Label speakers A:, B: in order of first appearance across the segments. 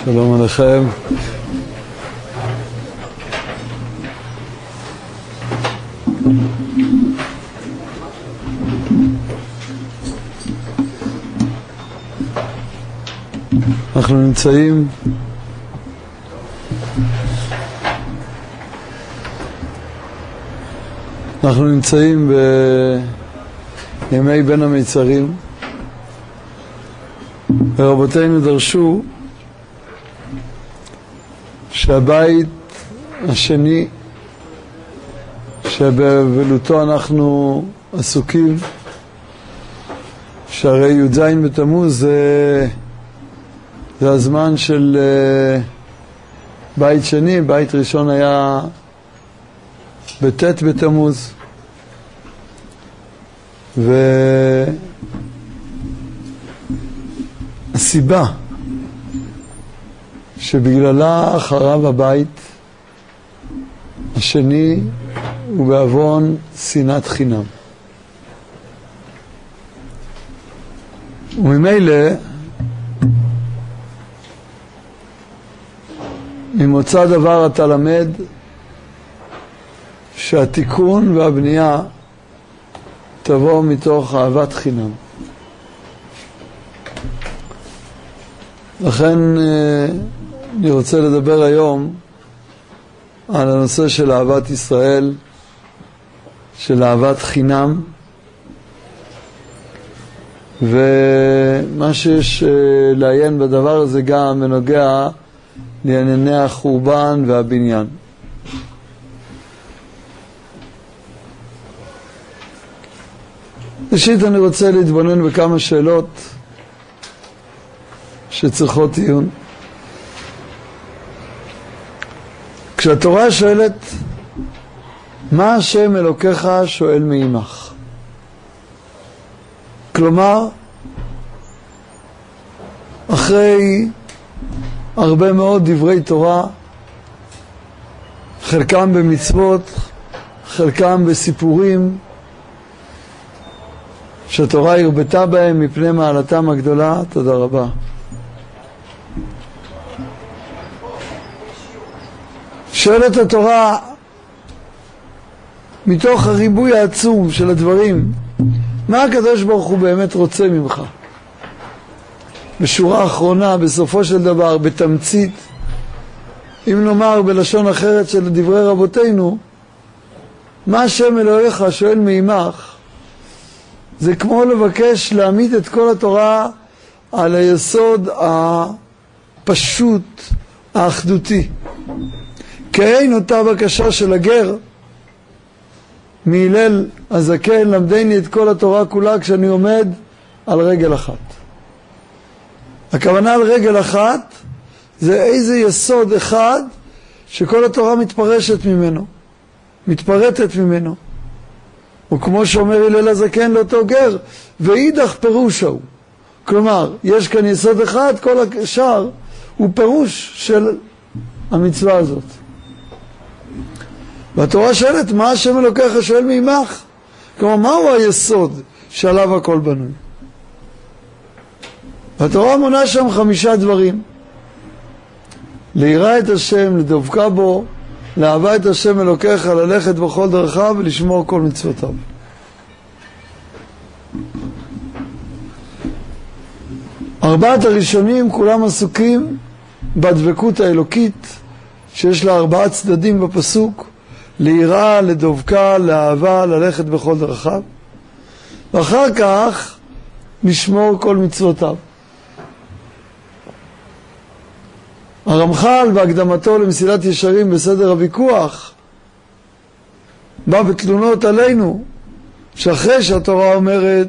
A: שלום עליכם. אנחנו נמצאים בימי בין המצרים, ורבותינו דרשו שהבית השני שבבלותו אנחנו עסוקים, שהרי י"ז בתמוז זה הזמן של בית שני. בית ראשון היה בט' בתמוז, והסיבה שבגללה חרב הבית השני הוא בעוון שנאת חינם. וממילא ממוצא דבר אתה למד שהתיקון והבנייה תבוא מתוך אהבת חינם. לכן אני רוצה לדבר היום על הנושא של אהבת ישראל, של אהבת חינם, ומה שיש לעיין בדבר הזה גם בנוגע לענייני החורבן והבניין. ראשית אני רוצה להתבונן בכמה שאלות שצריכות עיון. כשהתורה שואלת מה השם אלוקיך שואל מעמך, כלומר אחרי הרבה מאוד דברי תורה, חלקם במצוות, חלקם בסיפורים שהתורה הרבתה בהם מפני מעלתם הגדולה, תודה רבה, שואלת התורה מתוך הריבוי העצום של הדברים, מה הקדוש ברוך הוא באמת רוצה ממך? בשורה האחרונה, בסופו של דבר, בתמצית, אם נאמר בלשון אחרת של דברי רבותינו, מה השם אלוהיך שואל מעמך, זה כמו לבקש להעמיד את כל התורה על היסוד הפשוט, האחדותי. כאין אותה בקשה של הגר מהלל הזקן, למדני את כל התורה כולה כשאני עומד על רגל אחת. הכוונה על רגל אחת זה איזה יסוד אחד שכל התורה מתפרטת ממנו. וכמו שאומר הלל הזקן לאותו גר, ואידך פירושה הוא. כלומר, יש כאן יסוד אחד, כל השאר הוא פירוש של המצווה הזאת. והתורה שואלת, מה השם אלוקיך שואל מעמך? כלומר, מהו היסוד שעליו הכל בנוי? והתורה מונה שם 5 דברים. ליראה את השם, לדבקה בו, לאהבה את השם אלוקיך, ללכת בכל דרכיו ולשמור כל מצוותיו. ארבעת הראשונים כולם עסוקים בדבקות האלוקית שיש לה 4 צדדים בפסוק, ליראה, לדבקה, לאהבה, ללכת בכל דרכיו, ואחר כך לשמור כל מצוותיו. הרמח"ל בהקדמתו למסילת ישרים בסדר הוויכוח בא בתלונות עלינו שאחרי שהתורה אומרת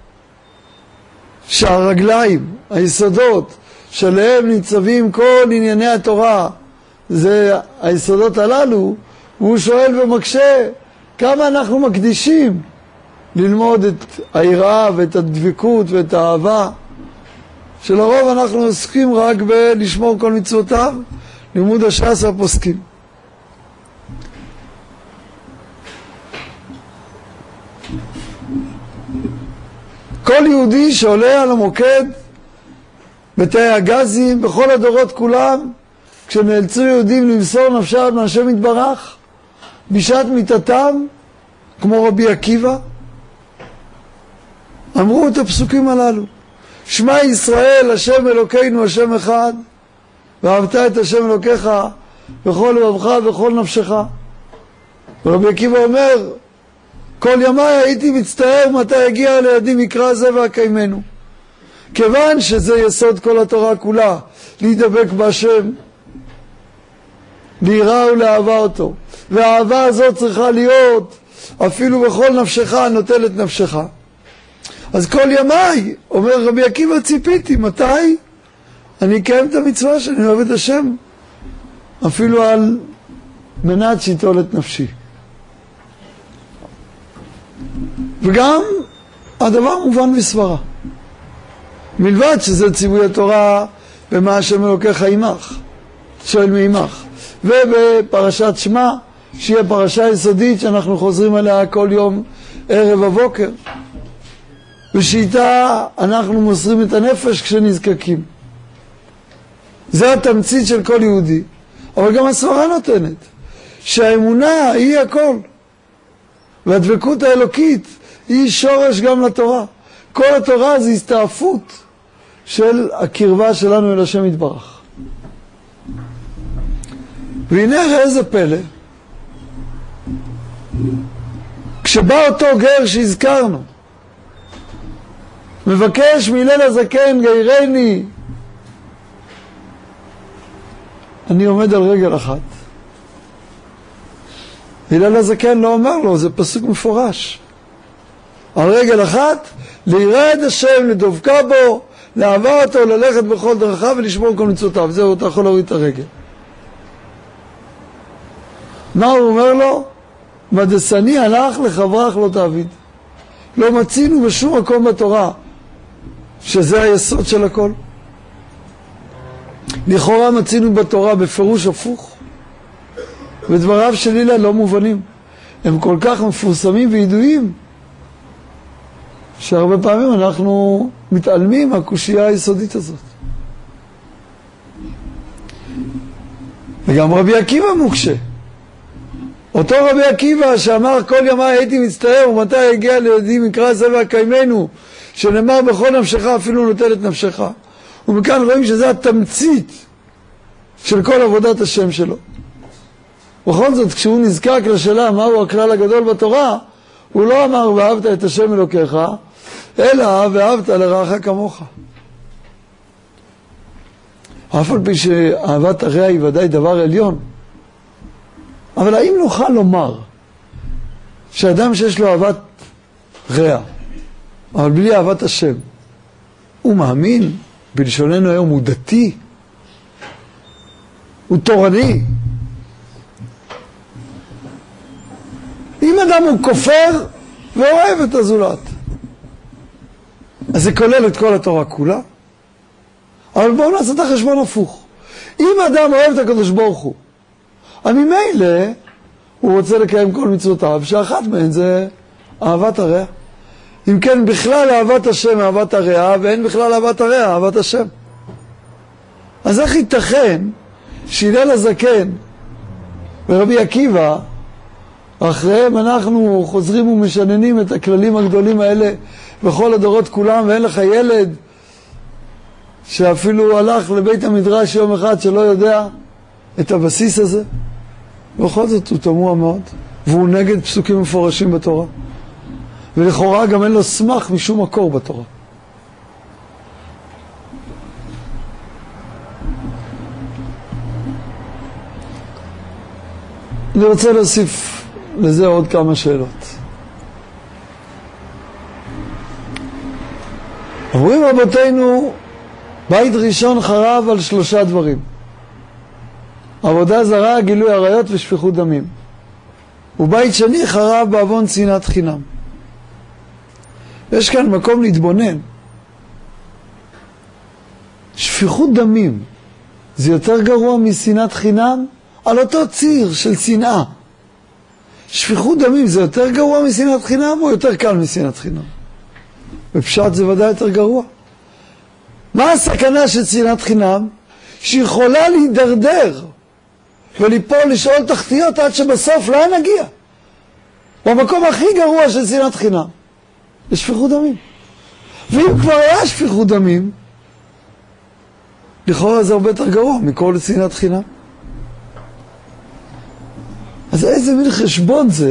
A: שהרגליים, היסודות שעליהם ניצבים כל ענייני התורה זה היסודות הללו, והוא שואל ומקשה כמה אנחנו מקדישים ללמוד את היראה ואת הדבקות ואת האהבה, שלרוב אנחנו עוסקים רק בלשמור כל מצוותיו, לימוד הש"ס והפוסקים. כל יהודי שעולה על המוקד בתאי הגזים, בכל הדורות כולם, כשנאלצו יהודים למסור נפשם מהשם יתברך, בשעת מיתתם, כמו רבי עקיבא, אמרו את הפסוקים הללו. שמע ישראל, השם אלוקינו, השם אחד, ואהבת את השם אלוקיך בכל לבבך ובכל נפשך. ורבי עקיבא אומר, כל ימי הייתי מצטער מתי יגיע לידי מקרא זה והקיימנו. כיוון שזה יסוד כל התורה כולה, להידבק בהשם, ליראה ולאהבה אותו. והאהבה הזאת צריכה להיות אפילו בכל נפשך, נוטל את נפשך. אז כל ימי, אומר רבי עקיבא, ציפיתי, מתי? אני אקיים את המצווה שאני אוהב את השם, אפילו על מנת שיטול את נפשי. וגם הדבר מובן בסברה. מלבד שזה ציווי התורה במה השם אלוקיך עמך, שואל מעמך. ובפרשת שמע, שהיא הפרשה יסודית שאנחנו חוזרים עליה כל יום ערב הבוקר, ושאיתה אנחנו מוסרים את הנפש כשנזקקים. זה התמצית של כל יהודי. אבל גם הסברה נותנת שהאמונה היא הכל, והדבקות האלוקית היא שורש גם לתורה. כל התורה זה הסתעפות של הקרבה שלנו אל השם יתברך. והנה ראה איזה פלא, כשבא אותו גר שהזכרנו, מבקש מהלל הזקן גיירני, אני עומד על רגל אחת. הלל הזקן לא אומר לו, זה פסוק מפורש. על רגל אחת, ליראה את השם, לדבקה בו, לאהבה אותו, ללכת בכל דרכיו ולשמור כל מצוותיו. זהו, אתה יכול להוריד את הרגל. מה הוא אומר לו? מדסני הלך לחברך לא תעביד. לא מצינו בשום מקום בתורה שזה היסוד של הכל. לכאורה מצינו בתורה בפירוש הפוך, ודבריו של הלל לא מובנים. הם כל כך מפורסמים וידועים שהרבה פעמים אנחנו מתעלמים מהקושייה היסודית הזאת. וגם רבי עקיבא מוקשה. אותו רבי עקיבא שאמר כל ימי הייתי מצטער ומתי יגיע לידי מקרא זה והקיימנו, שנאמר בכל נפשך אפילו נוטל את נפשך. ומכאן רואים שזה התמצית של כל עבודת השם שלו. בכל זאת, כשהוא נזקק לשאלה מהו הכלל הגדול בתורה, הוא לא אמר ואהבת את השם אלוקיך, אלא ואהבת לרעך כמוך. אף על פי שאהבת הרע היא ודאי דבר עליון, אבל האם נוכל לומר שאדם שיש לו אהבת רע, אבל בלי אהבת השם, הוא מאמין? בלשוננו היום הוא דתי, הוא תורני. אם אדם הוא כופר ואוהב את הזולת, אז זה כולל את כל התורה כולה. אבל בואו נעשה את החשבון הפוך. אם אדם אוהב את הקדוש ברוך הוא, ממילא הוא רוצה לקיים כל מצוותיו, שאחת מהן זה אהבת הרע. אם כן, בכלל אהבת השם אהבת הרע, ואין בכלל אהבת הרע אהבת השם. אז איך ייתכן שהלל הזקן ורבי עקיבא, אחריהם אנחנו חוזרים ומשננים את הכללים הגדולים האלה בכל הדורות כולם, ואין לך ילד שאפילו הלך לבית המדרש יום אחד שלא יודע את הבסיס הזה? בכל זאת הוא תמוה מאוד, והוא נגד פסוקים מפורשים בתורה, ולכאורה גם אין לו סמך משום מקור בתורה. אני רוצה להוסיף לזה עוד כמה שאלות. אומרים רבותינו, בית ראשון חרב על 3 דברים: עבודה זרה, גילוי עריות ושפיכות דמים. ובית שני חרב בעוון שנאת חינם. יש כאן מקום להתבונן. שפיכות דמים זה יותר גרוע משנאת חינם? על אותו ציר של שנאה, שפיכות דמים זה יותר גרוע משנאת חינם או יותר קל משנאת חינם? בפשט זה ודאי יותר גרוע. מה הסכנה של שנאת חינם? שיכולה להידרדר וליפול לשאול תחתיות עד שבסוף לאן נגיע? במקום הכי גרוע של שנאת חינם, לשפיכות דמים. ואם כבר היה שפיכות דמים, לכאורה זה הרבה יותר גרוע מכל שנאת חינם. אז איזה מין חשבון זה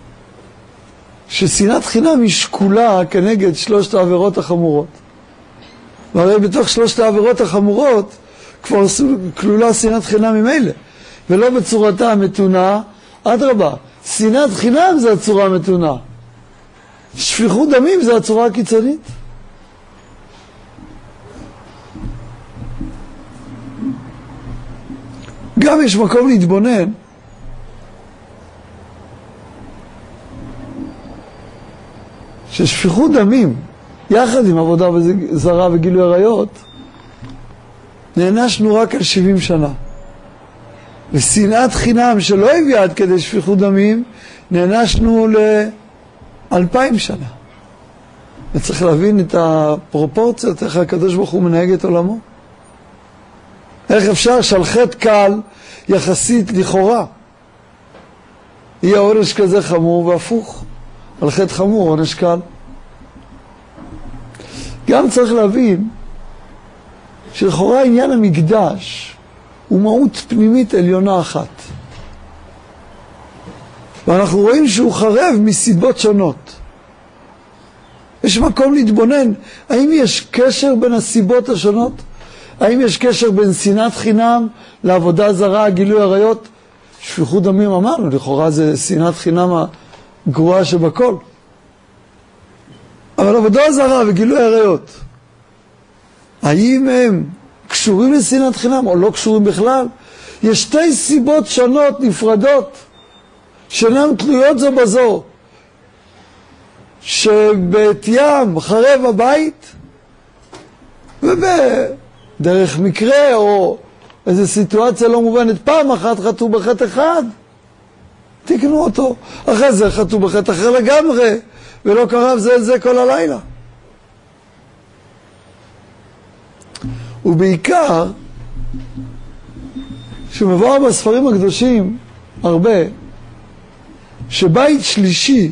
A: ששנאת חינם היא שקולה כנגד שלושת העבירות החמורות? והרי בתוך שלושת העבירות החמורות כבר כלולה שנאת חינם ממילא, ולא בצורתה המתונה. אדרבה, שנאת חינם זה הצורה המתונה, שפיכות דמים זה הצורה הקיצונית. גם יש מקום להתבונן ששפיכות דמים יחד עם עבודה זרה וגילוי עריות נענשנו רק על 70 שנה, ושנאת חינם שלא הביאה עד כדי שפיכות דמים נענשנו ל2000 שנה. וצריך להבין את הפרופורציות, איך הקדוש ברוך הוא מנהג את עולמו. איך אפשר שעל חטא קל יחסית לכאורה יהיה עונש כזה חמור, והפוך, על חטא חמור עונש קל. גם צריך להבין שלכאורה עניין המקדש הוא מהות פנימית עליונה אחת, ואנחנו רואים שהוא חרב מסיבות שונות. יש מקום להתבונן, האם יש קשר בין הסיבות השונות? האם יש קשר בין שנאת חינם לעבודה זרה, גילוי עריות? שפיכות דמים אמרנו, לכאורה זה שנאת חינם הגרועה שבכל. אבל עבודה זרה וגילוי עריות, האם הם קשורים לשנאת חינם או לא קשורים בכלל? יש שתי סיבות שונות נפרדות שאינן תלויות זו בזו, שבעתיים חרב הבית ובדרך מקרה או איזו סיטואציה לא מובנת פעם אחת חטאו בחטא אחד, תקנו אותו, אחרי זה חטאו בחטא אחר לגמרי ולא קרב זה כל הלילה. ובעיקר שמבואר בספרים הקדושים הרבה שבית שלישי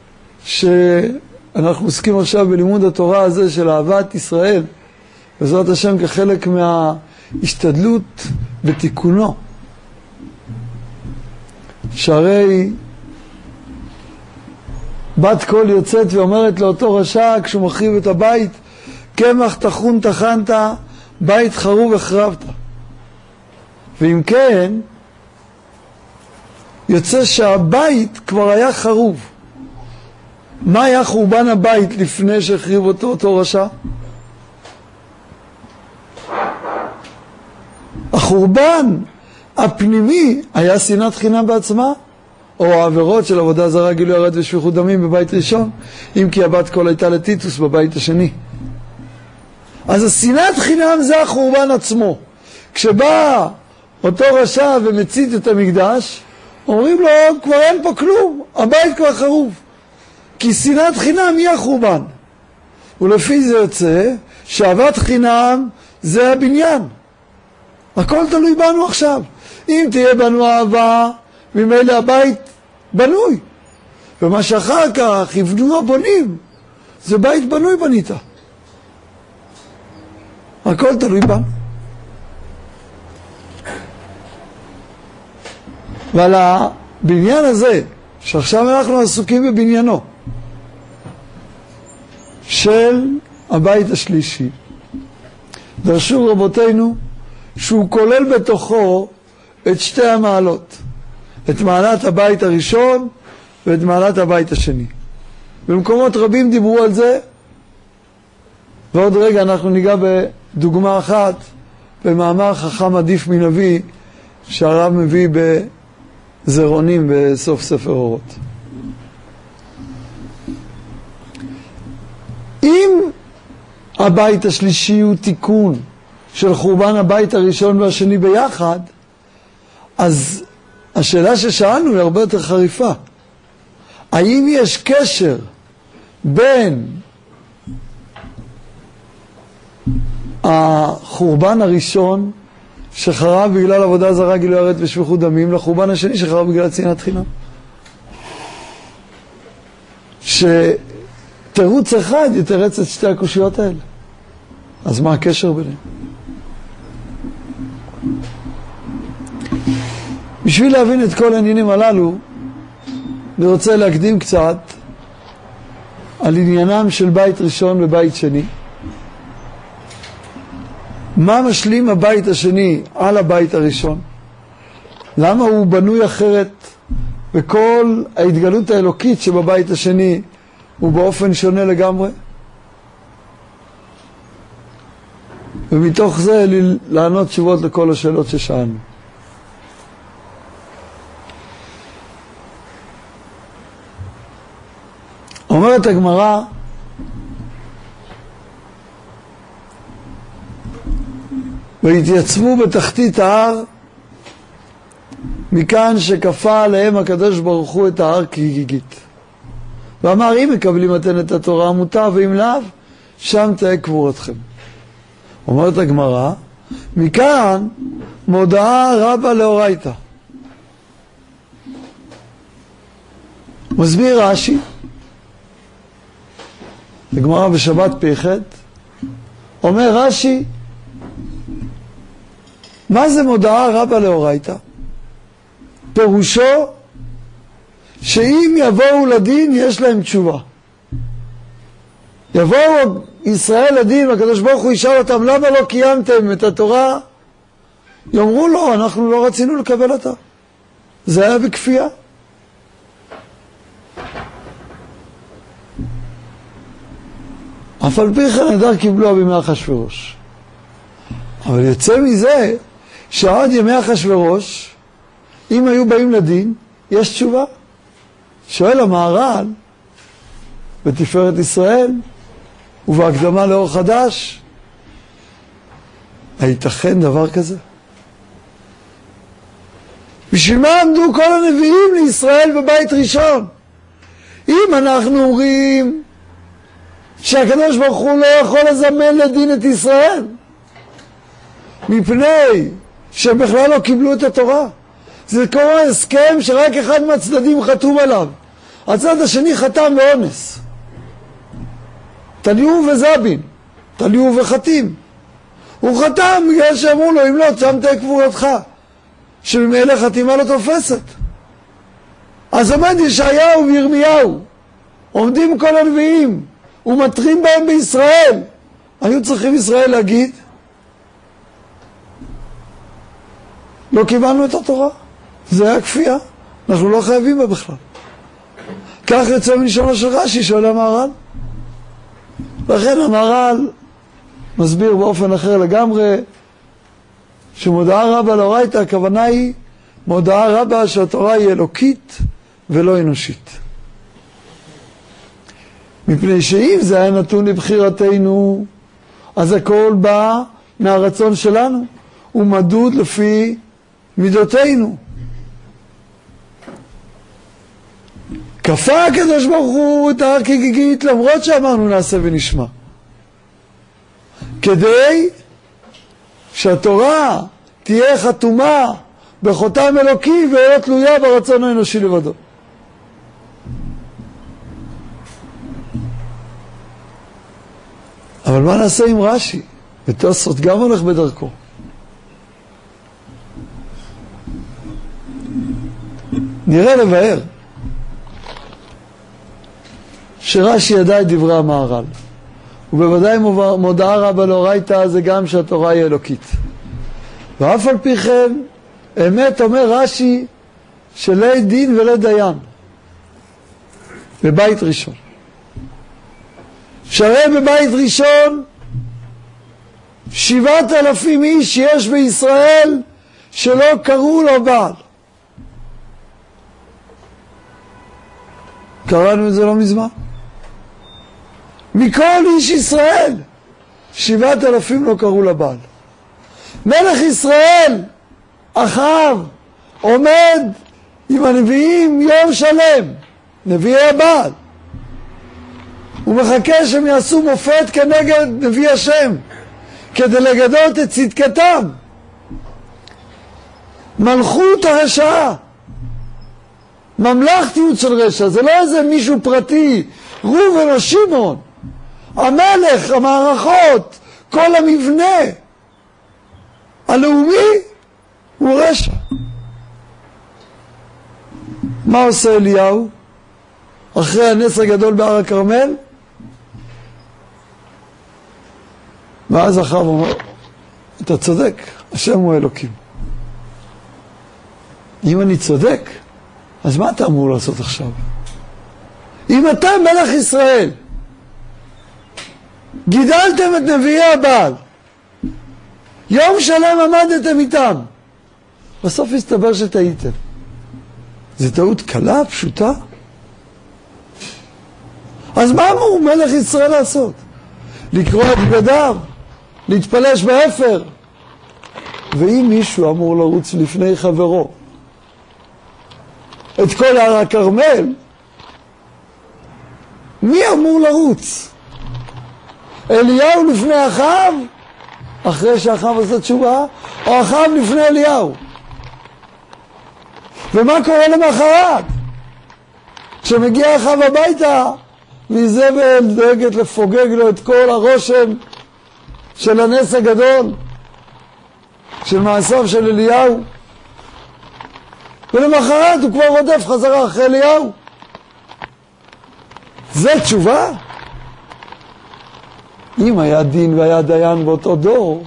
A: שאנחנו עוסקים עכשיו בלימוד התורה הזה של אהבת ישראל בעזרת השם כחלק מההשתדלות בתיקונו, שהרי בת קול יוצאת ואומרת לאותו רשע כשהוא מחריב את הבית, קמח תחון תחנת, בית חרוב החרבת. ואם כן יוצא שהבית כבר היה חרוב. מה היה חורבן הבית לפני שהחריב אותו רשע? החורבן הפנימי היה שנאת חינם בעצמה, או העבירות של עבודה זרה, גילוי עריות ושפיכות דמים בבית ראשון, אם כי הבת קול הייתה לטיטוס בבית השני. אז השנאת חינם זה החורבן עצמו. כשבא אותו רשע ומצית את המקדש, אומרים לו כבר אין פה כלום, הבית כבר חרוב, כי שנאת חינם היא החורבן. ולפי זה יוצא שאהבת חינם זה הבניין. הכל תלוי בנו עכשיו. אם תהיה בנו אהבה, ממילא הבית בנוי, ומה שאחר כך יבנו הבונים זה בית בנוי בנית. הכל תלוי בנו. ועל הבניין הזה שעכשיו אנחנו עסוקים בבניינו של הבית השלישי, דרשו רבותינו שהוא כולל בתוכו את שתי המעלות, את מעלת הבית הראשון ואת מעלת הבית השני. במקומות רבים דיברו על זה, ועוד רגע אנחנו ניגע בדוגמה אחת במאמר חכם עדיף מנביא שהרב מביא בזרעונים בסוף ספר אורות. אם הבית השלישי הוא תיקון של חורבן הבית הראשון והשני ביחד, אז השאלה ששאלנו היא הרבה יותר חריפה. האם יש קשר בין החורבן הראשון שחרב בגלל עבודה זרה, גילוי עריות ושפיכות דמים, לחורבן השני שחרב בגלל שנאת חינם. שתירוץ אחד יתרץ את שתי הקושיות האלה. אז מה הקשר ביניהם? בשביל להבין את כל העניינים הללו, אני רוצה להקדים קצת על עניינם של בית ראשון ובית שני. מה משלים הבית השני על הבית הראשון? למה הוא בנוי אחרת? וכל ההתגלות האלוקית שבבית השני הוא באופן שונה לגמרי? ומתוך זה לענות תשובות לכל השאלות ששאלנו. אומרת הגמרא, והתייצבו בתחתית ההר, מכאן שכפה עליהם הקדוש ברוך הוא את ההר כגיגית. ואמר, אם מקבלים אתן את התורה מותר, ואם לאו, שם תהיה קבורתכם. אומרת הגמרא, מכאן מודעה רבה לאורייתא. מסביר רש"י, הגמרא בשבת פ"ח, אומר רש"י, מה זה מודעה רבה לאורייתא? פירושו שאם יבואו לדין יש להם תשובה. יבואו ישראל לדין והקדוש ברוך הוא ישאל אותם, למה לא קיימתם את התורה? יאמרו לו, אנחנו לא רצינו לקבל אותה, זה היה בכפייה. אף על פי כן נדר קיבלו בימי אחשוורוש. אבל יוצא מזה שעד ימי אחשוורוש, אם היו באים לדין, יש תשובה. שואל המהר"ל בתפארת ישראל ובהקדמה לאור חדש, הייתכן דבר כזה? בשביל מה עמדו כל הנביאים לישראל בבית ראשון? אם אנחנו אומרים שהקדוש ברוך הוא לא יכול לזמן לדין את ישראל מפני שהם בכלל לא קיבלו את התורה, זה קורה הסכם שרק אחד מהצדדים חתום עליו, הצד השני חתם באונס, תליהו וזבין, תליהו וחתים. הוא חתם בגלל שאמרו לו, אם לא, שם תהיה קבורתך, שממילא חתימה לא תופסת. אז עומד ישעיהו וירמיהו, עומדים כל הנביאים ומטרים בהם בישראל. היו צריכים ישראל להגיד, לא קיבלנו את התורה, זה היה כפייה, אנחנו לא חייבים בה בכלל. כך יוצא מלשונו של רש"י, שואל המהר"ל. לכן המהר"ל מסביר באופן אחר לגמרי, שמודעה רבה לאורייתא, הכוונה היא מודעה רבה שהתורה היא אלוקית ולא אנושית. מפני שאם זה היה נתון לבחירתנו, אז הכל בא מהרצון שלנו, ומדוד לפי מידותינו. כפה הקדוש ברוך הוא את ההר כגיגית, למרות שאמרנו נעשה ונשמע, כדי שהתורה תהיה חתומה בחותם אלוקי ולא תלויה ברצון האנושי לבדו. אבל מה נעשה עם רש"י? ותוספות גם הולך בדרכו. נראה לבאר שרש"י ידע את דברי המהר"ל, ובוודאי מודעה רבה לאורייתא זה גם שהתורה היא אלוקית. ואף על פי כן, אמת אומר רש"י שלי דין ולי דיין בבית ראשון. שהרי בבית ראשון 7,000 איש יש בישראל שלא קראו לו בעל. קראנו את זה לא מזמן. מכל איש ישראל 7,000 לא קראו לבעל. מלך ישראל אחאב עומד עם הנביאים יום שלם, נביאי הבעל, הוא מחכה שהם יעשו מופת כנגד נביא השם, כדי לגדות את צדקתם. מלכות הרשעה, ממלכתיות של רשע, זה לא איזה מישהו פרטי, ראובן או שמעון. המלך, המערכות, כל המבנה הלאומי הוא רשע. מה עושה אליהו אחרי הנס הגדול בהר הכרמל? ואז אחאב אומר, אתה צודק, השם הוא אלוקים. אם אני צודק, אז מה אתה אמור לעשות עכשיו? אם אתה מלך ישראל, גידלתם את נביאי הבעל, יום שלם עמדתם איתם, בסוף הסתבר שטעיתם. זו טעות קלה, פשוטה? אז מה אמור מלך ישראל לעשות? לקרוא את בגדיו, להתפלש באפר. ואם מישהו אמור לרוץ לפני חברו את כל הר הכרמל, מי אמור לרוץ? אליהו לפני אחאב, אחרי שאחאב עשה תשובה, או אחאב לפני אליהו? ומה קורה למחרת? כשמגיע אחאב הביתה, ואיזבל דואגת לפוגג לו את כל הרושם של הנס הגדול, של מעשיו של אליהו, ולמחרת הוא כבר רודף חזרה אחרי אליהו. זה תשובה? אם היה דין והיה דיין באותו דור,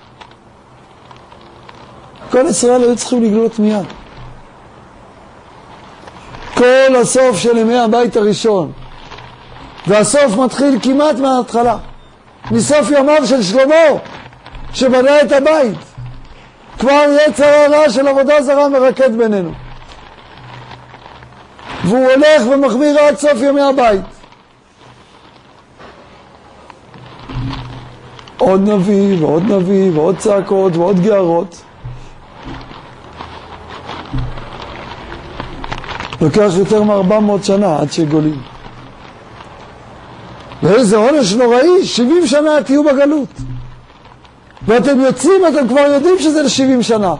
A: כל ישראל היו צריכים לגלות מיד. כל הסוף של ימי הבית הראשון, והסוף מתחיל כמעט מההתחלה, מסוף ימיו של שלמה שבנה את הבית. כבר יצר הרע של עבודה זרה מרקד בינינו, והוא הולך ומחמיר עד סוף ימי הבית. עוד נביא ועוד נביא ועוד צעקות ועוד גערות. לוקח יותר מ-400 שנה עד שגולים. ואיזה עונש נוראי, 70 שנה תהיו בגלות. ואתם יוצאים, אתם כבר יודעים שזה ל-70 שנה.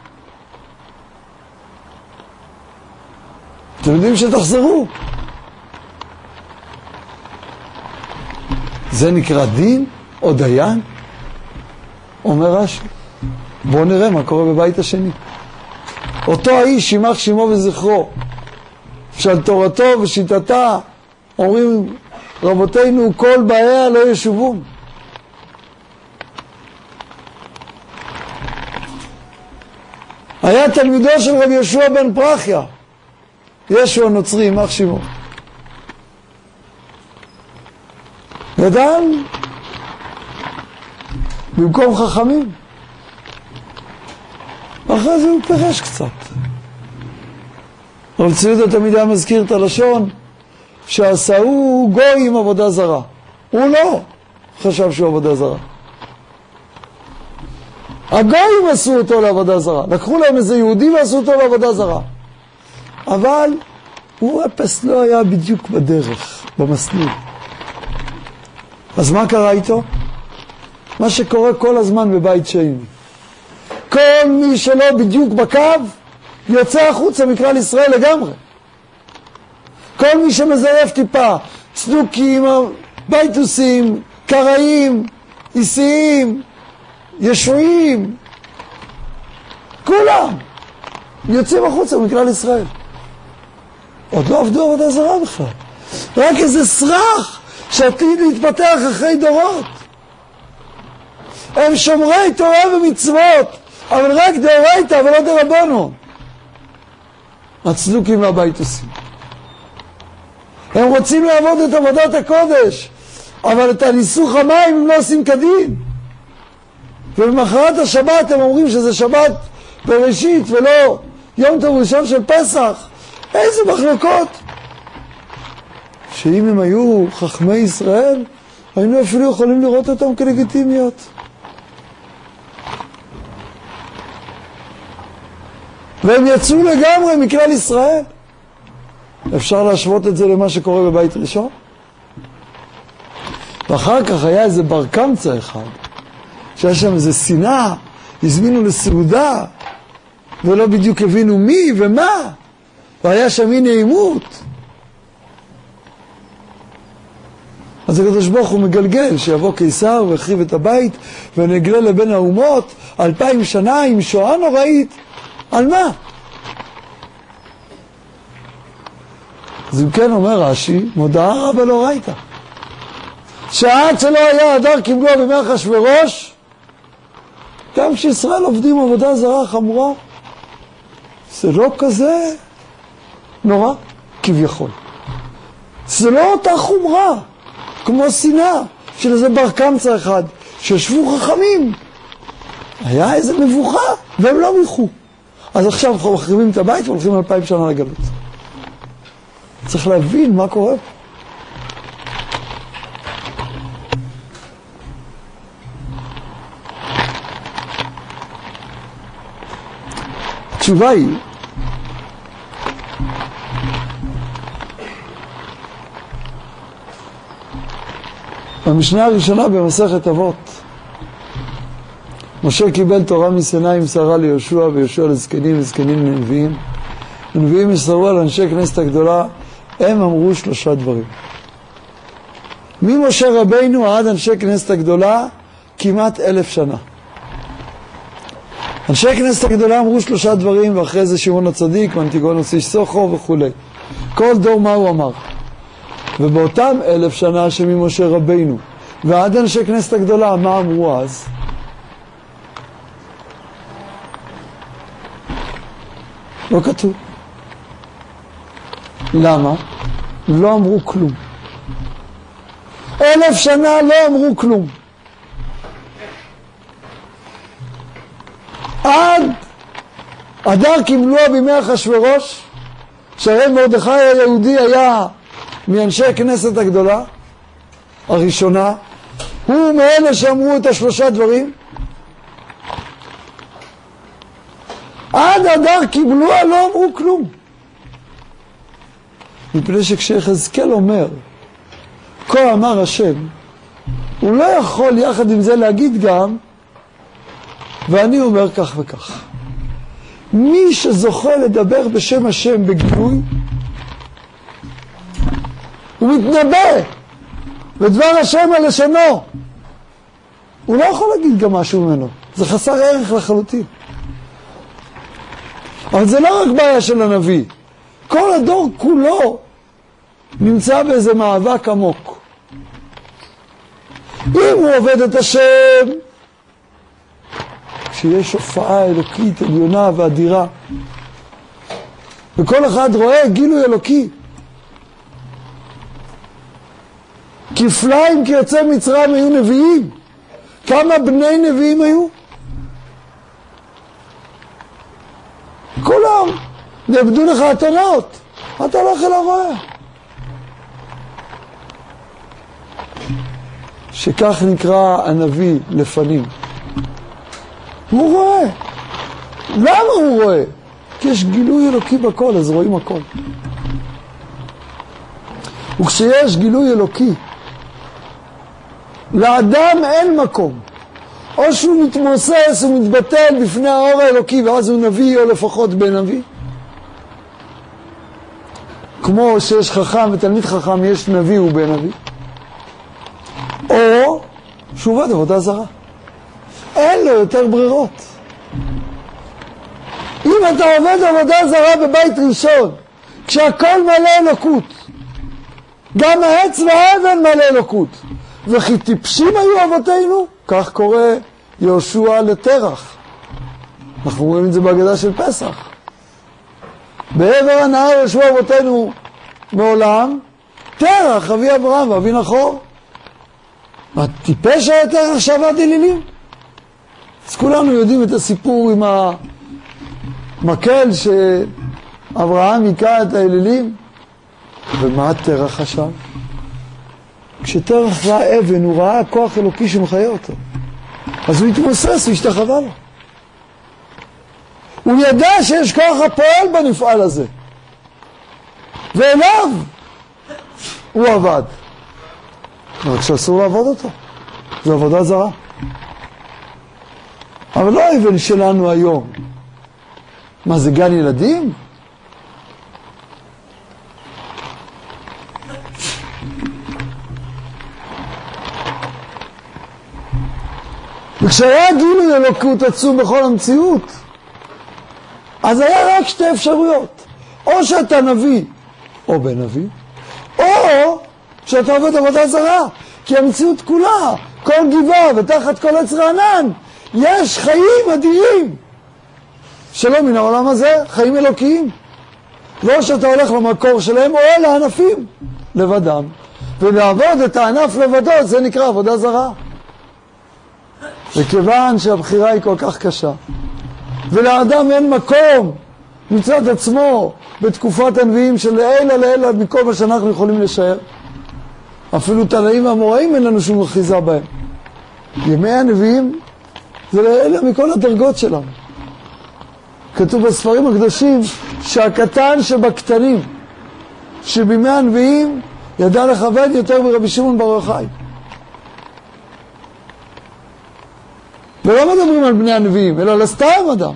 A: אתם יודעים שתחזרו. זה נקרא דין או דיין? אומר רש"י. בואו נראה מה קורה בבית השני. אותו האיש, יימח שמו וזכרו, שעל תורתו ושיטתה אומרים רבותינו, כל באיה לא ישובון. היה תלמידו של רבי יהושע בן פרחיה, ישו הנוצרי, יימח שמו. גדל במקום חכמים, אחרי זה הוא פרש קצת. אבל ציודה תמיד היה מזכיר את הלשון שעשהו גוי עם עבודה זרה. הוא לא חשב שהוא עבודה זרה. הגויים עשו אותו לעבודה זרה. לקחו להם איזה יהודי ועשו אותו לעבודה זרה. אבל הוא אפס לא היה בדיוק בדרך, במסלול. אז מה קרה איתו? מה שקורה כל הזמן בבית שני. כל מי שלא בדיוק בקו, יוצא החוצה מכלל ישראל לגמרי. כל מי שמזייף טיפה, צדוקים, בייטוסים, קראים, איסיים, ישועים, כולם יוצאים החוצה מכלל ישראל. עוד לא עבדו עבודה זרה בכלל. רק איזה סרח שעתיד להתפתח אחרי דורות. הם שומרי תורה ומצוות, אבל רק דאורייתא ולא דרבנן. הצדוקים והבייטוסים. הם רוצים לעבוד את עבודת הקודש, אבל את הניסוך המים הם לא עושים כדין. ובמחרת השבת הם אומרים שזה שבת בראשית ולא יום טוב ראשון של פסח. איזה מחלוקות. שאם הם היו חכמי ישראל, היינו אפילו יכולים לראות אותם כלגיטימיות. והם יצאו לגמרי מכלל ישראל. אפשר להשוות את זה למה שקורה בבית ראשון? ואחר כך היה איזה בר קמצא אחד שהיה שם איזה שנאה, הזמינו לסעודה, ולא בדיוק הבינו מי ומה, והיה שם מי נעימות. אז הקדוש ברוך הוא מגלגל שיבוא קיסר והחריב את הבית ונגלה לבין האומות 2000 שנה עם שואה נוראית. על מה? אז אם כן אומר רש"י, מודעה רבה לא ראיתה, שעד שלא היה הדר קיבלו בימי אחשוורוש, גם שישראל עובדים עבודה זרה חמורה, זה לא כזה נורא כביכול. זה לא אותה חומרה כמו שנאה של איזה בר קמצא אחד שישבו חכמים, היה איזה מבוכה והם לא מיחו. אז עכשיו אנחנו מחריבים את הבית והולכים 2000 שנה לגלות. צריך להבין מה קורה. התשובה היא במשנה הראשונה במסכת אבות, משה קיבל תורה מסיני, מסרה ליהושע ויהושע לזקנים וזקנים לנביאים. הנביאים מסרו על אנשי כנסת הגדולה, הם אמרו 3 דברים. ממשה רבינו עד אנשי כנסת הגדולה כמעט 1000 שנה. אנשי כנסת הגדולה אמרו 3 דברים, ואחרי זה שמעון הצדיק, אנטיגונוס איש סוחו וכו'. כל דור מה הוא אמר. ובאותם 1000 שנה שממשה רבינו ועד אנשי כנסת הגדולה, מה אמרו אז? לא כתוב. למה? לא אמרו כלום. 1000 שנה לא אמרו כלום. עד הדר קיבלו בימי אחשוורוש, שהרי מרדכי היהודי היה מאנשי כנסת הגדולה הראשונה, הוא מאלה שאמרו את 3 דברים. עד הדר קיבלו לא אמרו כלום. מפני שכשיחזקאל אומר כה אמר השם, הוא לא יכול יחד עם זה להגיד גם ואני אומר כך וכך. מי שזוכה לדבר בשם השם בגלוי, הוא מתנבא ודבר השם על לשונו, הוא לא יכול להגיד גם משהו ממנו, זה חסר ערך לחלוטין. אבל זה לא רק בעיה של הנביא, כל הדור כולו נמצא באיזה מאבק עמוק. אם הוא עובד את השם, כשיש הופעה אלוקית עליונה ואדירה, וכל אחד רואה גילוי אלוקי, כפליים כי יוצא מצרים היו נביאים. כמה בני נביאים היו? כולם נאבדו לך התנות, אתה הולך אל הרואה. שכך נקרא הנביא לפנים. הוא רואה. למה הוא רואה? כי יש גילוי אלוקי בכל, אז רואים הכל. וכשיש גילוי אלוקי, לאדם אין מקום. או שהוא מתמוסס ומתבטל בפני האור האלוקי, ואז הוא נביא או לפחות בן נביא. כמו שיש חכם ותלמיד חכם, יש נביא ובן נביא. או שהוא עובד עבודה זרה. אין לו יותר ברירות. אם אתה עובד עבודה זרה בבית ראשון, כשהכל מלא אלוקות, גם העץ והאבן מלא אלוקות, וכי טיפשים היו אבותינו, כך קורא יהושע לתרח. אנחנו רואים את זה בהגדה של פסח. בעבר הנהר יהושע אבותינו מעולם, תרח, אבי אברהם ואבי נחור. הטיפש היה תרח שעבד אלילים? אז כולנו יודעים את הסיפור עם המקל שאברהם היכה את האלילים. ומה תרח חשב? כשתרח ראה אבן, הוא ראה כוח אלוקי שמחיה אותו. אז הוא התמוסס והשתחווה לו. הוא ידע שיש כוח הפועל בנפעל הזה. ואליו הוא עבד. רק שאסור לעבוד אותו. זו עבודה זרה. אבל לא האבן שלנו היום. מה, זה גן ילדים? וכשהיה גילוי אלוקות עצום בכל המציאות, אז היה רק שתי אפשרויות. או שאתה נביא, או בן נביא, או שאתה עובד עבודה זרה. כי המציאות כולה, כל גבעה ותחת כל עץ רענן, יש חיים אדירים. שלא מן העולם הזה, חיים אלוקיים. לא שאתה הולך למקור שלהם, או אל הענפים לבדם. ולעבוד את הענף לבדו, זה נקרא עבודה זרה. וכיוון שהבחירה היא כל כך קשה, ולאדם אין מקום מצד עצמו בתקופת הנביאים של לעילה מכל מה שאנחנו יכולים לשער, אפילו תנאים והמוראים אין לנו שום אחיזה בהם. ימי הנביאים זה לעילה מכל הדרגות שלנו. כתוב בספרים הקדושים שהקטן שבקטנים שבימי הנביאים ידע לכבד יותר מרבי שמעון בר יוחאי. ולא מדברים על בני הנביאים, אלא לסתם אדם.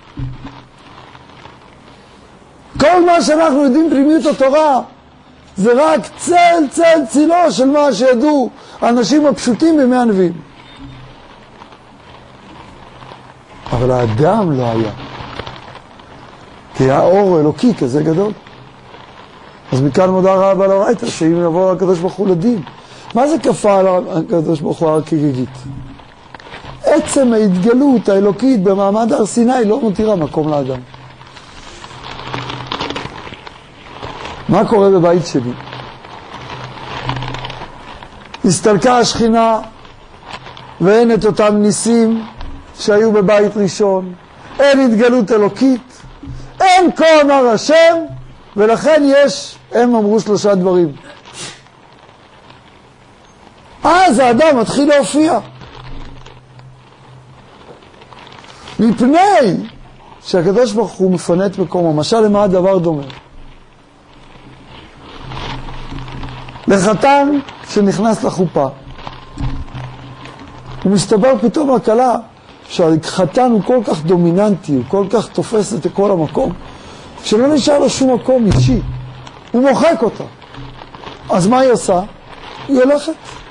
A: כל מה שאנחנו יודעים פנימיות התורה, זה רק צל צילו של מה שידעו האנשים הפשוטים בימי הנביאים. אבל האדם לא היה. כי היה אור אלוקי כזה גדול. אז מכאן מודה רבה לאורייתא, שאם יבוא הקדוש ברוך הוא לדין. מה זה כפה על הקדוש ברוך הוא כגיגית? עצם ההתגלות האלוקית במעמד הר סיני לא מותירה מקום לאדם. מה קורה בבית שלי? הסתלקה השכינה ואין את אותם ניסים שהיו בבית ראשון. אין התגלות אלוקית, אין כה אמר השם, ולכן הם אמרו 3 דברים. אז האדם מתחיל להופיע. מפני שהקדוש ברוך הוא מפנה את מקומו. משל למה הדבר דומה? לחתן שנכנס לחופה. הוא מסתבר פתאום הקלה שהחתן הוא כל כך דומיננטי, הוא כל כך תופס את כל המקום, שלא נשאר לו שום מקום אישי. הוא מוחק אותה. אז מה היא עושה? היא הולכת.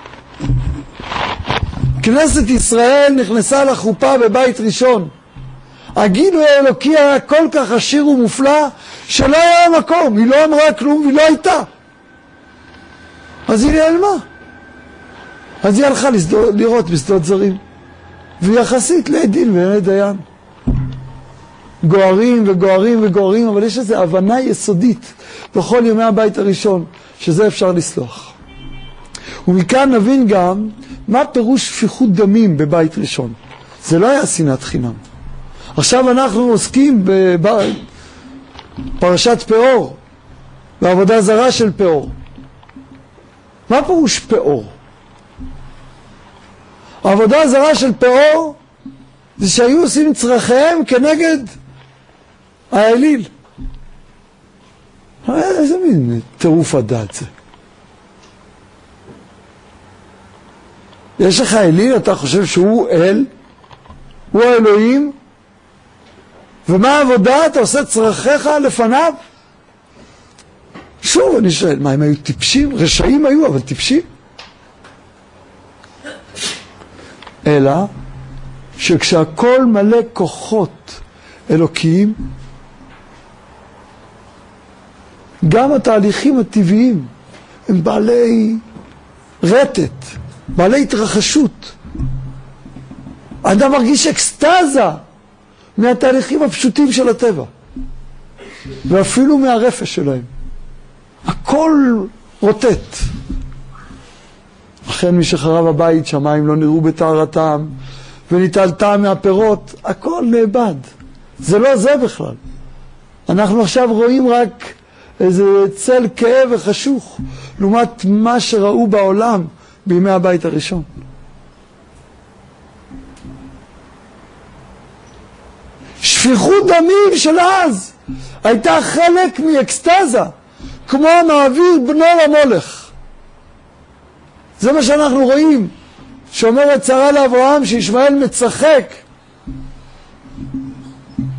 A: כנסת ישראל נכנסה לחופה בבית ראשון. הגילוי האלוקי היה כל כך עשיר ומופלא שלא היה מקום, היא לא אמרה כלום והיא לא הייתה. אז היא נעלמה. אז היא הלכה לראות בשדות זרים, ויחסית לעדין ואין דיין. גוערים וגוערים וגוערים, אבל יש איזו הבנה יסודית בכל ימי הבית הראשון שזה אפשר לסלוח. ומכאן נבין גם מה פירוש שפיכות דמים בבית ראשון. זה לא היה שנאת חינם. עכשיו אנחנו עוסקים בפרשת פאור, בעבודה זרה של פאור. מה פירוש פאור? העבודה הזרה של פאור זה שהיו עושים צרכיהם כנגד האליל. איזה מין טירוף הדעת זה? יש לך אליל, אתה חושב שהוא אל, הוא האלוהים, ומה העבודה? אתה עושה צרכיך לפניו? שוב אני שואל, מה הם היו טיפשים? רשעים היו, אבל טיפשים? אלא שכשהכל מלא כוחות אלוקיים, גם התהליכים הטבעיים הם בעלי רטט, בעלי התרחשות. האדם מרגיש אקסטזה מהתהליכים הפשוטים של הטבע, ואפילו מהרפש שלהם. הכל רוטט. לכן מי שחרב הבית, שמיים לא נראו בטהרתם, וניטלתם מהפירות, הכל נאבד. זה לא זה בכלל. אנחנו עכשיו רואים רק איזה צל כאב וחשוך, לעומת מה שראו בעולם בימי הבית הראשון. שפיכות דמים של אז הייתה חלק מאקסטזה, כמו מעביר בנו למולך. זה מה שאנחנו רואים, שאומרת שרה לאברהם שישמעאל מצחק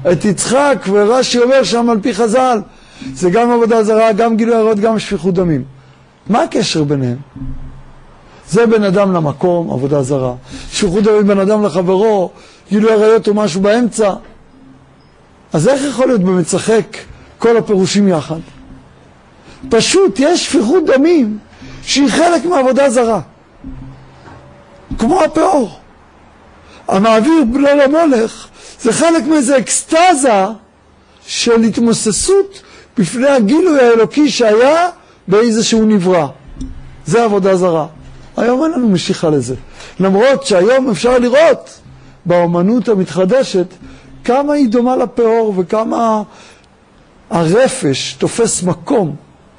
A: את יצחק, ורש"י אומר שם על פי חז"ל, זה גם עבודה זרה, גם גילוי עריות, גם שפיכות דמים. מה הקשר ביניהם? זה בן אדם למקום, עבודה זרה. שפיכות דמים בן אדם לחברו, גילוי עריות או משהו באמצע. אז איך יכול להיות במצחק כל הפירושים יחד? פשוט יש שפיכות דמים שהיא חלק מעבודה זרה. כמו הפאור. המעביר בנו למולך זה חלק מאיזה אקסטזה של התמוססות בפני הגילוי האלוקי שהיה באיזשהו נברא. זה עבודה זרה. היום אין לנו משיכה לזה. למרות שהיום אפשר לראות באומנות המתחדשת כמה היא דומה לפאור וכמה הרפש תופס מקום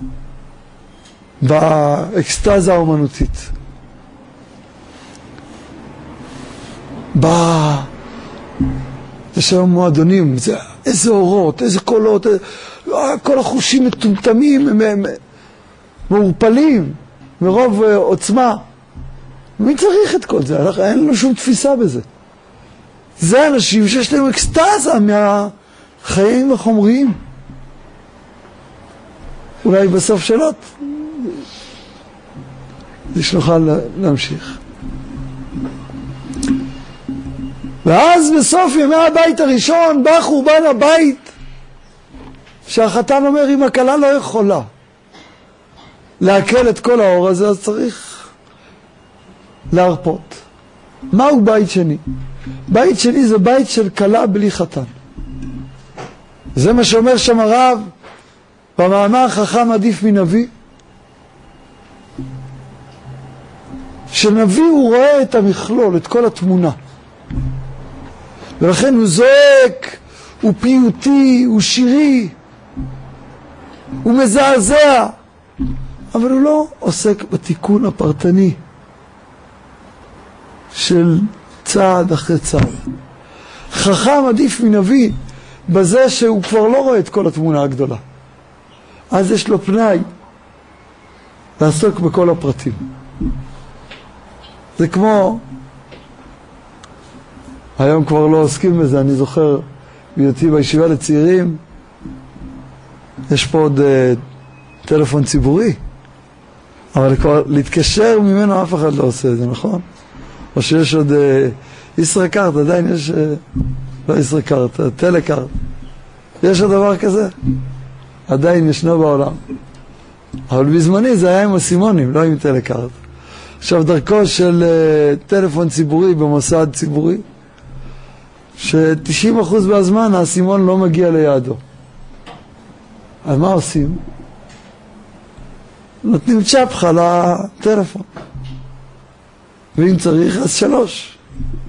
A: באקסטזה האומנותית. יש היום מועדונים, איזה אורות, איזה קולות, כל החושים מטומטמים, הם מעורפלים מרוב עוצמה. מי צריך את כל זה? אין לנו שום תפיסה בזה. זה אנשים שיש להם אקסטזה מהחיים החומריים. אולי בסוף שאלות שנוכל להמשיך. ואז בסוף ימי הבית הראשון בא חורבן הבית, שהחתן אומר אם הכלה לא יכולה להקל את כל האור הזה, אז צריך להרפות. מהו בית שני? בית שני זה בית של כלה בלי חתן. זה מה שאומר שם הרב במאמר חכם עדיף מנביא, שנביא הוא רואה את המכלול, את כל התמונה, ולכן הוא זועק, הוא פיוטי, הוא שירי, הוא מזעזע, אבל הוא לא עוסק בתיקון הפרטני של צעד אחרי צעד. חכם עדיף מנביא בזה שהוא כבר לא רואה את כל התמונה הגדולה, אז יש לו פנאי לעסוק בכל הפרטים. זה כמו, היום כבר לא עוסקים בזה, אני זוכר בהיותי בישיבה לצעירים, יש פה עוד טלפון ציבורי, אבל כבר להתקשר ממנו אף אחד לא עושה את זה, נכון? או שיש עוד ישראכרט, עדיין יש, לא ישראכרט, טלקארט, יש עוד דבר כזה? עדיין ישנו בעולם. אבל בזמני זה היה עם הסימונים, לא עם טלקארט. עכשיו דרכו של טלפון ציבורי במוסד ציבורי, ש90% מהזמן הסימון לא מגיע ליעדו. אז מה עושים? נותנים צ'פחה לטלפון. ואם צריך, אז 3.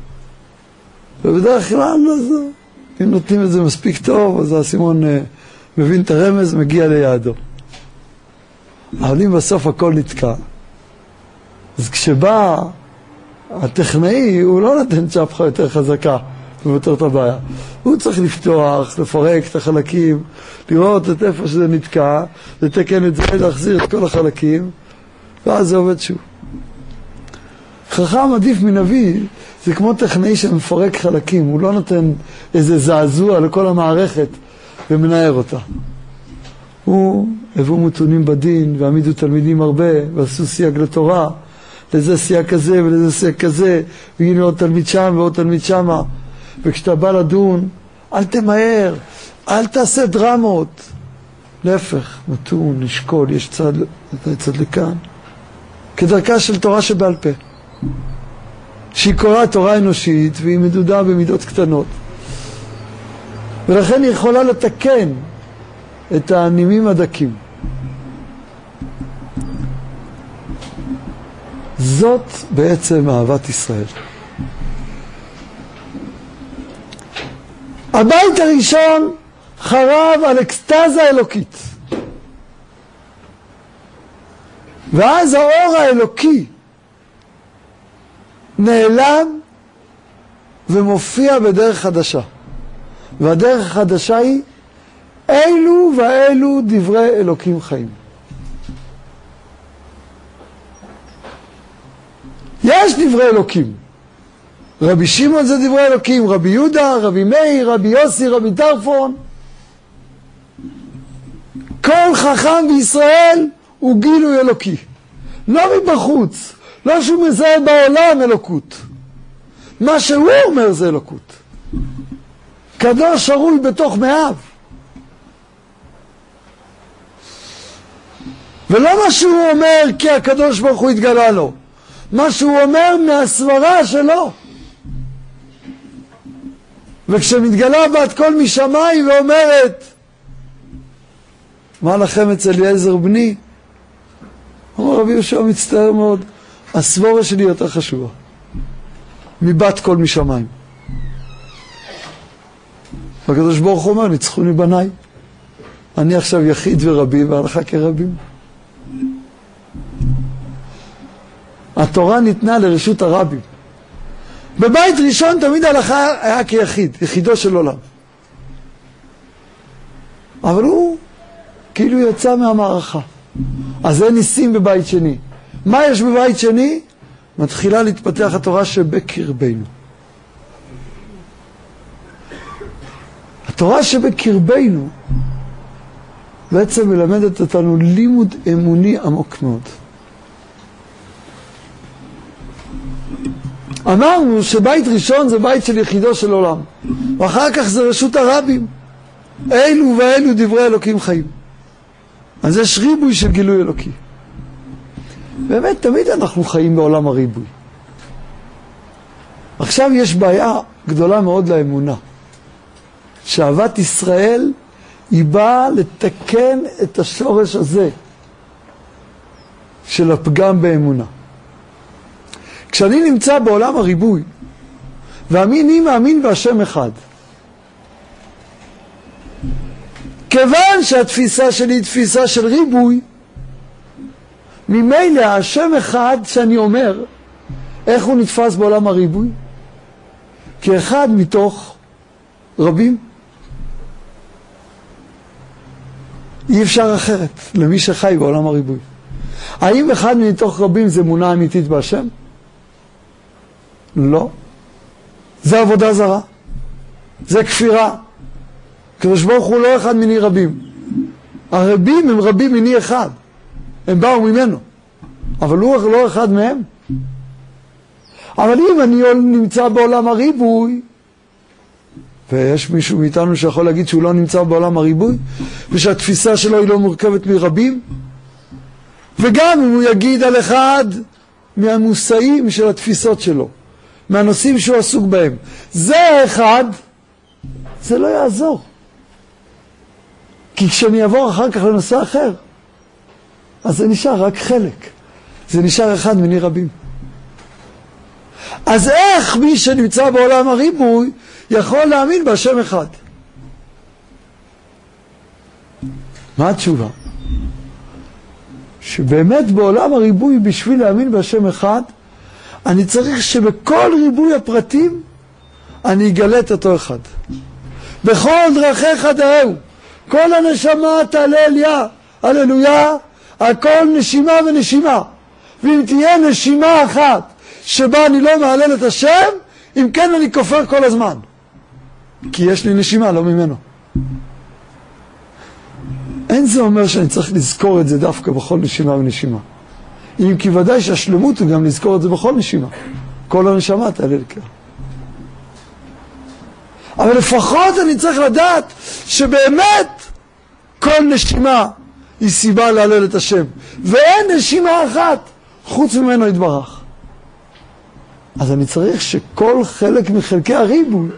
A: ובדרך כלל, אם נותנים את זה מספיק טוב, אז הסימון מבין את הרמז, מגיע ליעדו. אבל אם בסוף הכל נתקע, אז כשבא הטכנאי, הוא לא נותן צ'פחה יותר חזקה ויותר את הבעיה. הוא צריך לפתוח, לפרק את החלקים, לראות את איפה שזה נתקע, לתקן את זה, להחזיר את כל החלקים, ואז זה עובד שוב. חכם עדיף מנביא, זה כמו טכנאי שמפרק חלקים, הוא לא נותן איזה זעזוע לכל המערכת ומנער אותה. הוא הבאו מתונים בדין ועמידו תלמידים הרבה ועשו סייג לתורה, לזה סייג כזה ולזה סייג כזה, והנה עוד תלמיד שם ועוד תלמיד שמה. וכשאתה בא לדון, אל תמהר, אל תעשה דרמות. להפך, מתון, נשקול, יש צד לכאן. כדרכה של תורה שבעל פה. שהיא קוראה תורה אנושית והיא מדודה במידות קטנות. ולכן היא יכולה לתקן את הנימים הדקים. זאת בעצם אהבת ישראל. הבית הראשון חרב על אקסטזה אלוקית. ואז האור האלוקי נעלם ומופיע בדרך חדשה. והדרך החדשה היא אילו ואילו דברי אלוקים חיים. יש דברי אלוקים, רבי שמעון זה דברי אלוקים, רבי יהודה, רבי מאיר, רבי יוסי, רבי טרפון. כל חכם בישראל הוא גילוי אלוקי. לא מבחוץ, לא שהוא מזהה בעולם אלוקות. מה שהוא אומר זה אלוקות. קדוש שרוי בתוך מאיו. ולא מה שהוא אומר כי הקדוש ברוך הוא התגלה לו. מה שהוא אומר מהסברה שלו. וכשמתגלה בת קול משמיים ואומרת, מה לכם אצל אליעזר בני? אומר רבי יהושע, מצטער מאוד, הסבורה שלי יותר חשובה מבת קול משמיים. והקדוש ברוך הוא אומר, ניצחוני בניי, אני עכשיו יחיד ורבי והלכה כרבים. התורה ניתנה לרשות הרבים. בבית ראשון תמיד ההלכה היה כיחיד, יחידו של עולם. אבל הוא כאילו יצא מהמערכה. אז אין ניסים בבית שני. מה יש בבית שני? מתחילה להתפתח התורה שבקרבנו. התורה שבקרבנו בעצם מלמדת אותנו לימוד אמוני עמוק מאוד. אמרנו שבית ראשון זה בית של יחידו של עולם, ואחר כך זה רשות הרבים. אלו ואלו דברי אלוקים חיים. אז יש ריבוי של גילוי אלוקי. באמת תמיד אנחנו חיים בעולם הריבוי. עכשיו יש בעיה גדולה מאוד לאמונה, שאהבת ישראל היא באה לתקן את השורש הזה של הפגם באמונה. כשאני נמצא בעולם הריבוי ואני מאמין בהשם אחד, כיוון שהתפיסה שלי היא תפיסה של ריבוי, ממילא השם אחד שאני אומר, איך הוא נתפס בעולם הריבוי? כאחד מתוך רבים. אי אפשר אחרת למי שחי בעולם הריבוי. האם אחד מתוך רבים זה אמונה אמיתית בהשם? לא. זה עבודה זרה. זה כפירה. הקדוש ברוך הוא לא אחד מיני רבים. הרבים הם רבים מיני אחד. הם באו ממנו. אבל הוא לא אחד מהם. אבל אם אני נמצא בעולם הריבוי, ויש מישהו מאיתנו שיכול להגיד שהוא לא נמצא בעולם הריבוי, ושהתפיסה שלו היא לא מורכבת מרבים, וגם אם הוא יגיד על אחד מהמושאים של התפיסות שלו, מהנושאים שהוא עסוק בהם, זה אחד, זה לא יעזור. כי כשאני אעבור אחר כך לנושא אחר, אז זה נשאר רק חלק. זה נשאר אחד מיני רבים. אז איך מי שנמצא בעולם הריבוי יכול להאמין בהשם אחד? מה התשובה? שבאמת בעולם הריבוי בשביל להאמין בהשם אחד, אני צריך שבכל ריבוי הפרטים אני אגלה את אותו אחד. בכל דרכיך דאהו, כל הנשמה תעלה אליה, הללויה, הכל נשימה ונשימה. ואם תהיה נשימה אחת שבה אני לא מעלל את השם, אם כן אני כופר כל הזמן. כי יש לי נשימה, לא ממנו. אין זה אומר שאני צריך לזכור את זה דווקא בכל נשימה ונשימה. אם כי ודאי שהשלמות הוא גם לזכור את זה בכל נשימה. כל הנשמה תעלה אליה. אבל לפחות אני צריך לדעת שבאמת כל נשימה היא סיבה להלל את השם. ואין נשימה אחת חוץ ממנו יתברך. אז אני צריך שכל חלק מחלקי הריבוי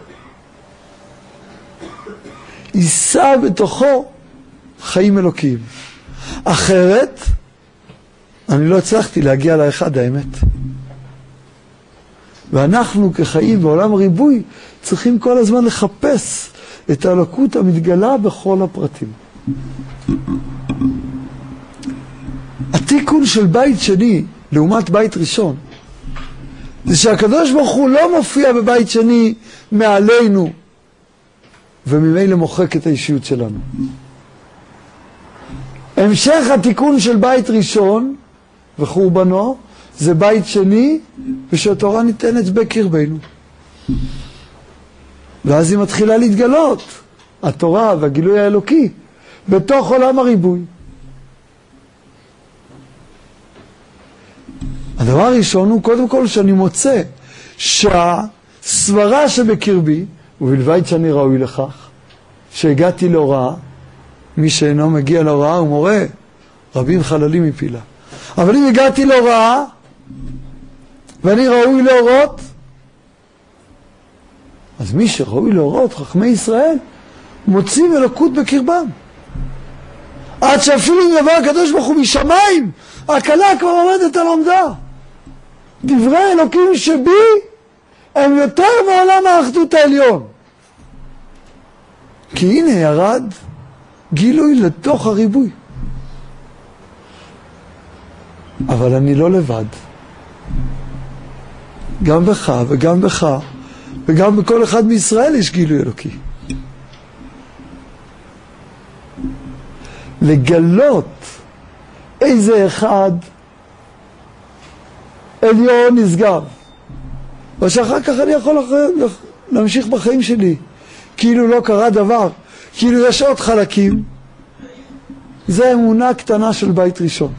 A: יישא בתוכו חיים אלוקיים. אחרת אני לא הצלחתי להגיע לאחד האמת. ואנחנו כחיים בעולם הריבוי צריכים כל הזמן לחפש את האלוקות המתגלה בכל הפרטים. התיקון של בית שני לעומת בית ראשון זה שהקדוש ברוך הוא לא מופיע בבית שני מעלינו וממילא מוחק את האישיות שלנו. המשך התיקון של בית ראשון וחורבנו זה בית שני ושהתורה ניתנת בקרבנו. ואז היא מתחילה להתגלות, התורה והגילוי האלוקי, בתוך עולם הריבוי. הדבר הראשון הוא קודם כל שאני מוצא שהסברה שבקרבי, ובלבד שאני ראוי לכך, שהגעתי להוראה, מי שאינו מגיע להוראה הוא מורה, רבים חללים מפילה. אבל אם הגעתי להוראה, ואני ראוי להורות, אז מי שראוי להורות, חכמי ישראל, מוצאים אלוקות בקרבם. עד שאפילו אם יבוא הקדוש ברוך הוא משמיים, הקלה כבר עומדת על עומדה. דברי אלוקים שבי הם יותר מעולם האחדות העליון. כי הנה ירד גילוי לתוך הריבוי. אבל אני לא לבד. גם בך וגם בך וגם בכל אחד מישראל יש גילוי אלוקי. לגלות איזה אחד עליון נשגב, ושאחר כך אני יכול להמשיך בחיים שלי כאילו לא קרה דבר, כאילו יש עוד חלקים. זה אמונה קטנה של בית ראשון.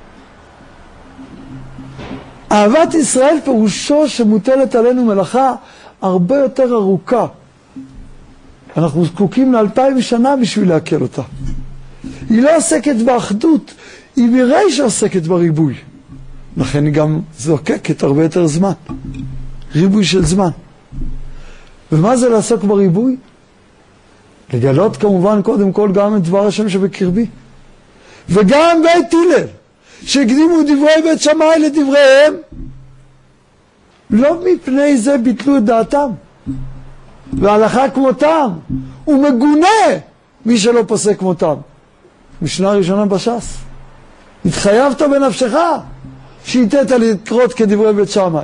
A: אהבת ישראל פירושו שמוטלת עלינו מלאכה הרבה יותר ארוכה. אנחנו זקוקים ל2000 שנה בשביל להקל אותה. היא לא עוסקת באחדות, היא בריש עוסקת בריבוי. לכן היא גם זוקקת הרבה יותר זמן. ריבוי של זמן. ומה זה לעסוק בריבוי? לגלות כמובן קודם כל גם את דבר השם שבקרבי. וגם בית הלל, שהקדימו דברי בית שמאי לדבריהם, לא מפני זה ביטלו את דעתם. והלכה כמותם, הוא מגונה מי שלא פוסק כמותם. משנה ראשונה בש"ס. התחייבת בנפשך שהיתת לקרות כדברי בית שמאי.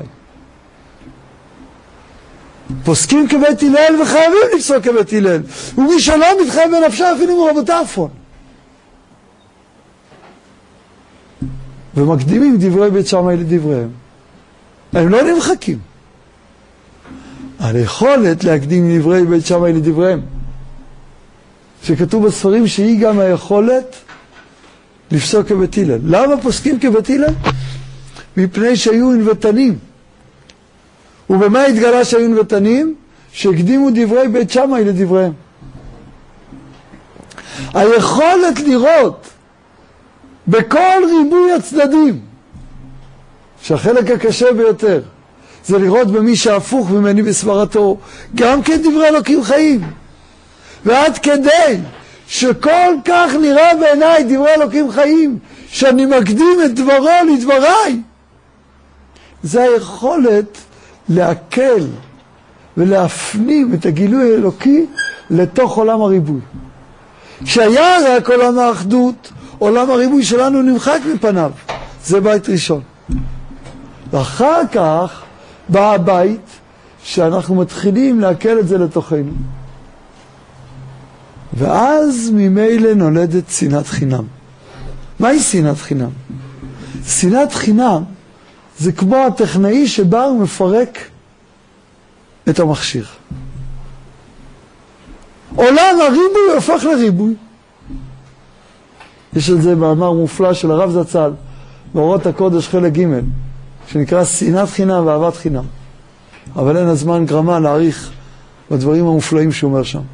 A: פוסקים כבית הלל וחייבים לפסוק כבית הלל. ומי שלא מתחייב בנפשה אפילו מרבות אפון. ומקדימים דברי בית שמאי לדבריהם. הם לא נמחקים. על יכולת להקדים דברי בית שמאי לדבריהם. שכתוב בספרים שהיא גם היכולת לפסוק כבית הלל. למה פוסקים כבית הלל? מפני שהיו ענוותנים. ובמה התגלה שהיו ענוותנים? שהקדימו דברי בית שמאי לדבריהם. היכולת לראות בכל ריבוי הצדדים, שהחלק הקשה ביותר זה לראות במי שהפוך ממני בסברתו, גם כדברי אלוקים חיים, ועד כדי שכל כך נראה בעיניי דברי אלוקים חיים, שאני מקדים את דברו לדבריי. זה היכולת להקל ולהפנים את הגילוי האלוקי לתוך עולם הריבוי. כשהיה רק עולם האחדות, עולם הריבוי שלנו נמחק מפניו. זה בית ראשון. ואחר כך בא הבית שאנחנו מתחילים להקל את זה לתוכנו. ואז ממילא נולדת שנאת חינם. מהי שנאת חינם? שנאת חינם זה כמו הטכנאי שבא ומפרק את המכשיר. עולם הריבוי הופך לריבוי. יש על זה מאמר מופלא של הרב זצ"ל באורות הקודש חלק ג' שנקרא שנאת חינם ואהבת חינם. אבל אין הזמן גרמה להעריך בדברים המופלאים שהוא אומר שם.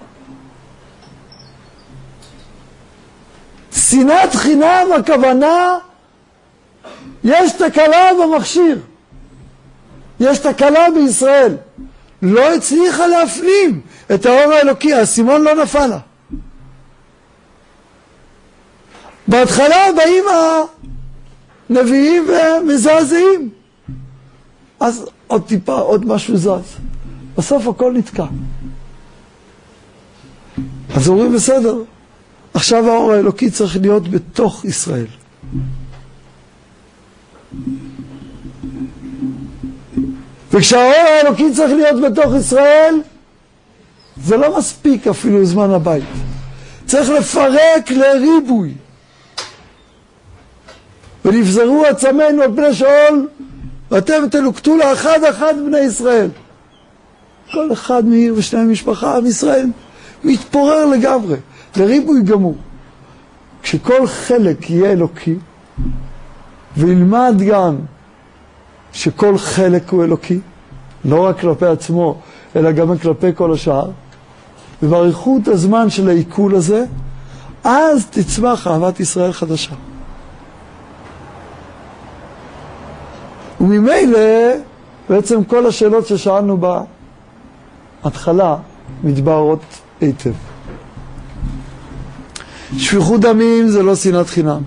A: שנאת חינם הכוונה, יש תקלה במכשיר, יש תקלה בישראל, לא הצליחה להפנים את האור האלוקי, הסימון לא נפל לה. בהתחלה באים הנביאים ומזעזעים, אז עוד טיפה, עוד משהו זז, בסוף הכל נתקע. אז אומרים בסדר, עכשיו האור האלוקי צריך להיות בתוך ישראל. וכשהאור האלוקי צריך להיות בתוך ישראל, זה לא מספיק אפילו זמן הבית. צריך לפרק לריבוי. ונפזרו עצמנו על פני שאול, ואתם תלוקטו לאחד אחד בני ישראל. כל אחד מעיר ושני משפחה, עם ישראל מתפורר לגמרי, לריבוי גמור. כשכל חלק יהיה אלוקי, וילמד גם שכל חלק הוא אלוקי, לא רק כלפי עצמו, אלא גם כלפי כל השאר, ובאריכות הזמן של העיכול הזה, אז תצמח אהבת ישראל חדשה. וממילא, בעצם כל השאלות ששאלנו בהתחלה, מתבהרות היטב. שפיכות דמים זה לא שנאת חינם.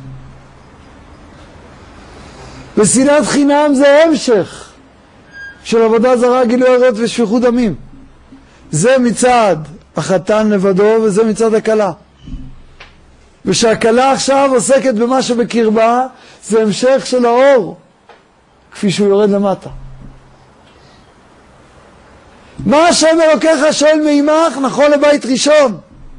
A: ושנאת חינם זה המשך של עבודה זרה, גילוי עריות ושפיכות דמים. זה מצד החתן לבדו וזה מצד הכלה. ושהכלה עכשיו עוסקת במה שבקרבה, זה המשך של האור, כפי שהוא יורד למטה. מה השם אלוקיך שואל מעמך, נכון לבית ראשון.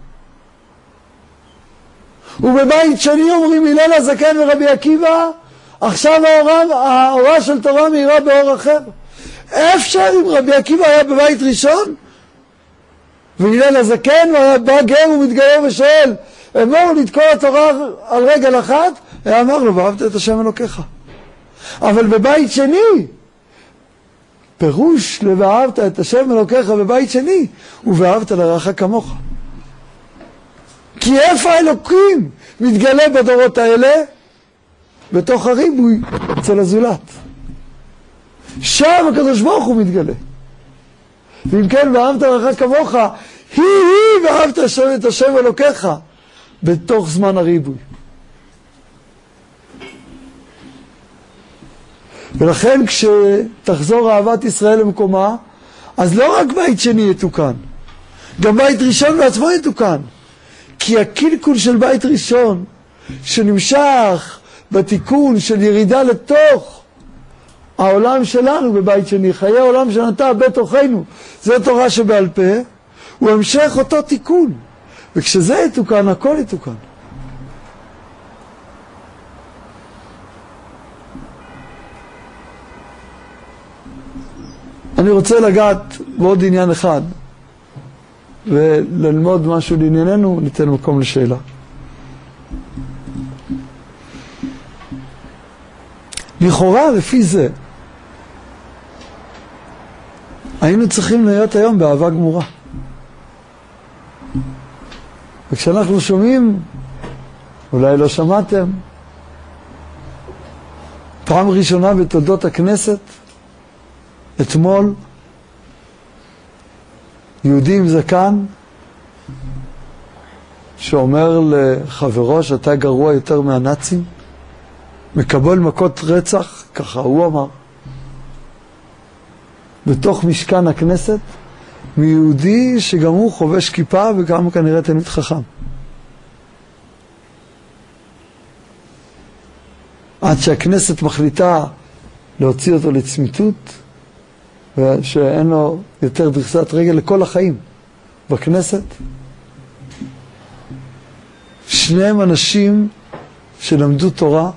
A: ובבית שני אומרים הלל הזקן ורבי עקיבא, עכשיו האורה של תורה מהירה באור אחר. אפשר אם רבי עקיבא היה בבית ראשון, והלל הזקן בא גר ומתגייר ושואל, אמור לתקוע התורה על רגל אחת, היה אמר לו, ואהבת את השם אלוקיך. אבל בבית שני, פירוש ל"ואהבת את השם אלוקיך" בבית שני, ו"ואהבת לרעך כמוך". כי איפה האלוקים מתגלה בדורות האלה? בתוך הריבוי אצל הזולת. שם הקדוש ברוך הוא מתגלה. ואם כן, "ואהבת לרעך כמוך", היא "ואהבת את השם אלוקיך", בתוך זמן הריבוי. ולכן כשתחזור אהבת ישראל למקומה, אז לא רק בית שני יתוקן, גם בית ראשון בעצמו יתוקן. כי הקלקול של בית ראשון, שנמשך בתיקון של ירידה לתוך העולם שלנו בבית שני, חיי העולם שנטע בתוכנו, זה תורה שבעל פה, הוא המשך אותו תיקון. וכשזה יתוקן, הכל יתוקן. אני רוצה לגעת בעוד עניין אחד, וללמוד משהו לענייננו, ניתן מקום לשאלה. לכאורה, לפי זה, היינו צריכים להיות היום באהבה גמורה. וכשאנחנו שומעים, אולי לא שמעתם, פעם ראשונה בתולדות הכנסת, אתמול, יהודי עם זקן, שאומר לחברו שאתה גרוע יותר מהנאצים, מקבל מכות רצח, ככה הוא אמר, בתוך משכן הכנסת, מיהודי שגם הוא חובש כיפה וגם כנראה תלמיד חכם. עד שהכנסת מחליטה להוציא אותו לצמיתות, ושאין לו יותר דריסת רגל לכל החיים בכנסת. שניהם אנשים שלמדו תורה,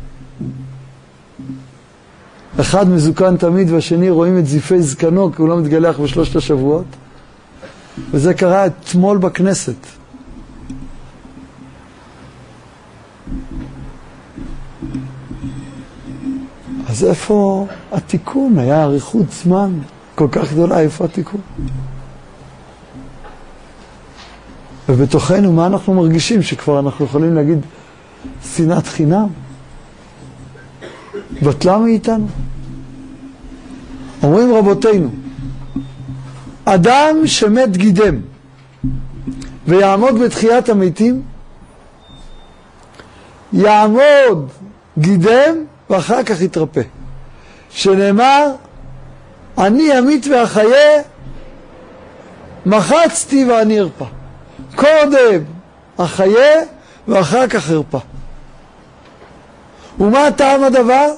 A: אחד מזוקן תמיד והשני רואים את זיפי זקנו כי הוא לא מתגלח בשלושת השבועות, וזה קרה אתמול בכנסת. אז איפה התיקון? היה אריכות זמן כל כך גדולה, איפה התיקון? ובתוכנו מה אנחנו מרגישים? שכבר אנחנו יכולים להגיד שנאת חינם? בטלה מאיתנו. אומרים רבותינו, אדם שמת גידם ויעמוד בתחיית המתים, יעמוד גידם ואחר כך יתרפא. שנאמר, אני אמית ואחיה, מחצתי ואני ארפא. קודם אחיה ואחר כך ארפא. ומה טעם הדבר?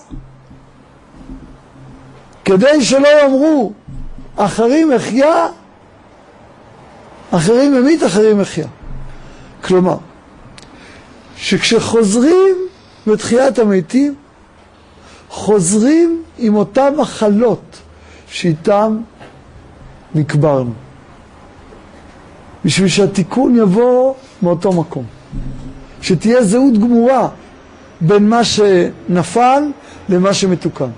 A: כדי שלא יאמרו אחרים אחיה, אחרים אמית, אחרים אחיה. כלומר, שכשחוזרים בתחיית המתים, חוזרים עם אותם מחלות שאיתם נקברנו. בשביל שהתיקון יבוא מאותו מקום. שתהיה זהות גמורה בין מה שנפל למה שמתוקן.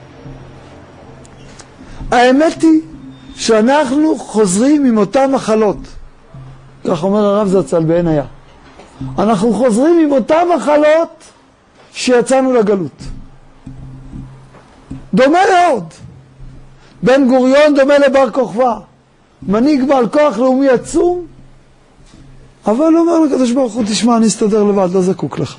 A: האמת היא שאנחנו חוזרים עם אותם מחלות. כך אומר הרב זצ"ל בעין היה. אנחנו חוזרים עם אותם מחלות שיצאנו לגלות. דומה מאוד. בן גוריון דומה לבר כוכבא. מנהיג בעל כוח לאומי עצום, אבל אומר לקדוש ברוך הוא, תשמע, אני אסתדר לבד, לא זקוק לך.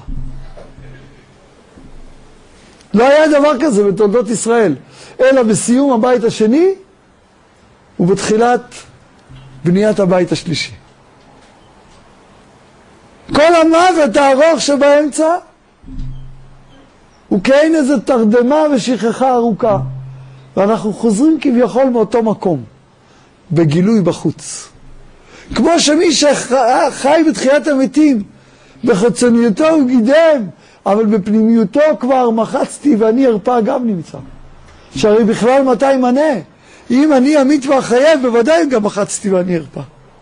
A: לא היה דבר כזה בתולדות ישראל, אלא בסיום הבית השני ובתחילת בניית הבית השלישי. כל המוות הארוך שבאמצע הוא כאין איזה תרדמה ושכחה ארוכה, ואנחנו חוזרים כביכול מאותו מקום, בגילוי בחוץ. כמו שמי שחי בתחיית המתים, בחיצוניותו הוא גידם, אבל בפנימיותו כבר מחצתי ואני ארפא גם נמצא. שהרי בכלל מתי מנה? אם אני אמית ואחיה, בוודאי גם מחצתי ואני ארפא.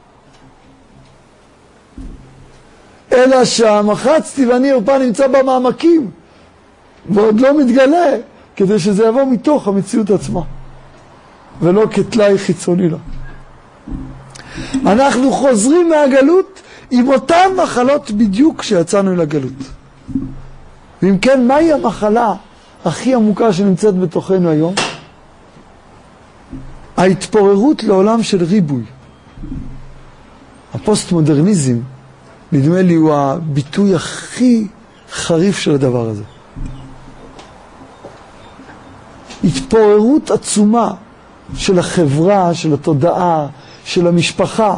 A: אלא שהמחצתי ואני ארפא נמצא במעמקים, ועוד לא מתגלה, כדי שזה יבוא מתוך המציאות עצמה, ולא כתלאי חיצוני לה. אנחנו חוזרים מהגלות עם אותן מחלות בדיוק כשיצאנו לגלות. ואם כן, מהי המחלה הכי עמוקה שנמצאת בתוכנו היום? ההתפוררות לעולם של ריבוי. הפוסט-מודרניזם, נדמה לי, הוא הביטוי הכי חריף של הדבר הזה. התפוררות עצומה של החברה, של התודעה, של המשפחה.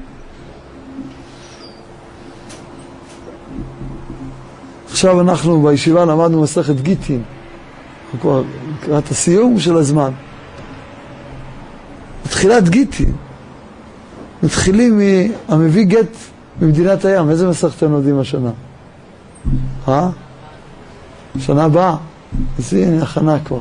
A: עכשיו אנחנו בישיבה למדנו מסכת גיטין, כבר לקראת הסיום של הזמן. בתחילת גיטין מתחילים מהמביא גט במדינת הים. איזה מסכת אתם לומדים השנה? שנה הבאה? אז הנה הכנה כבר.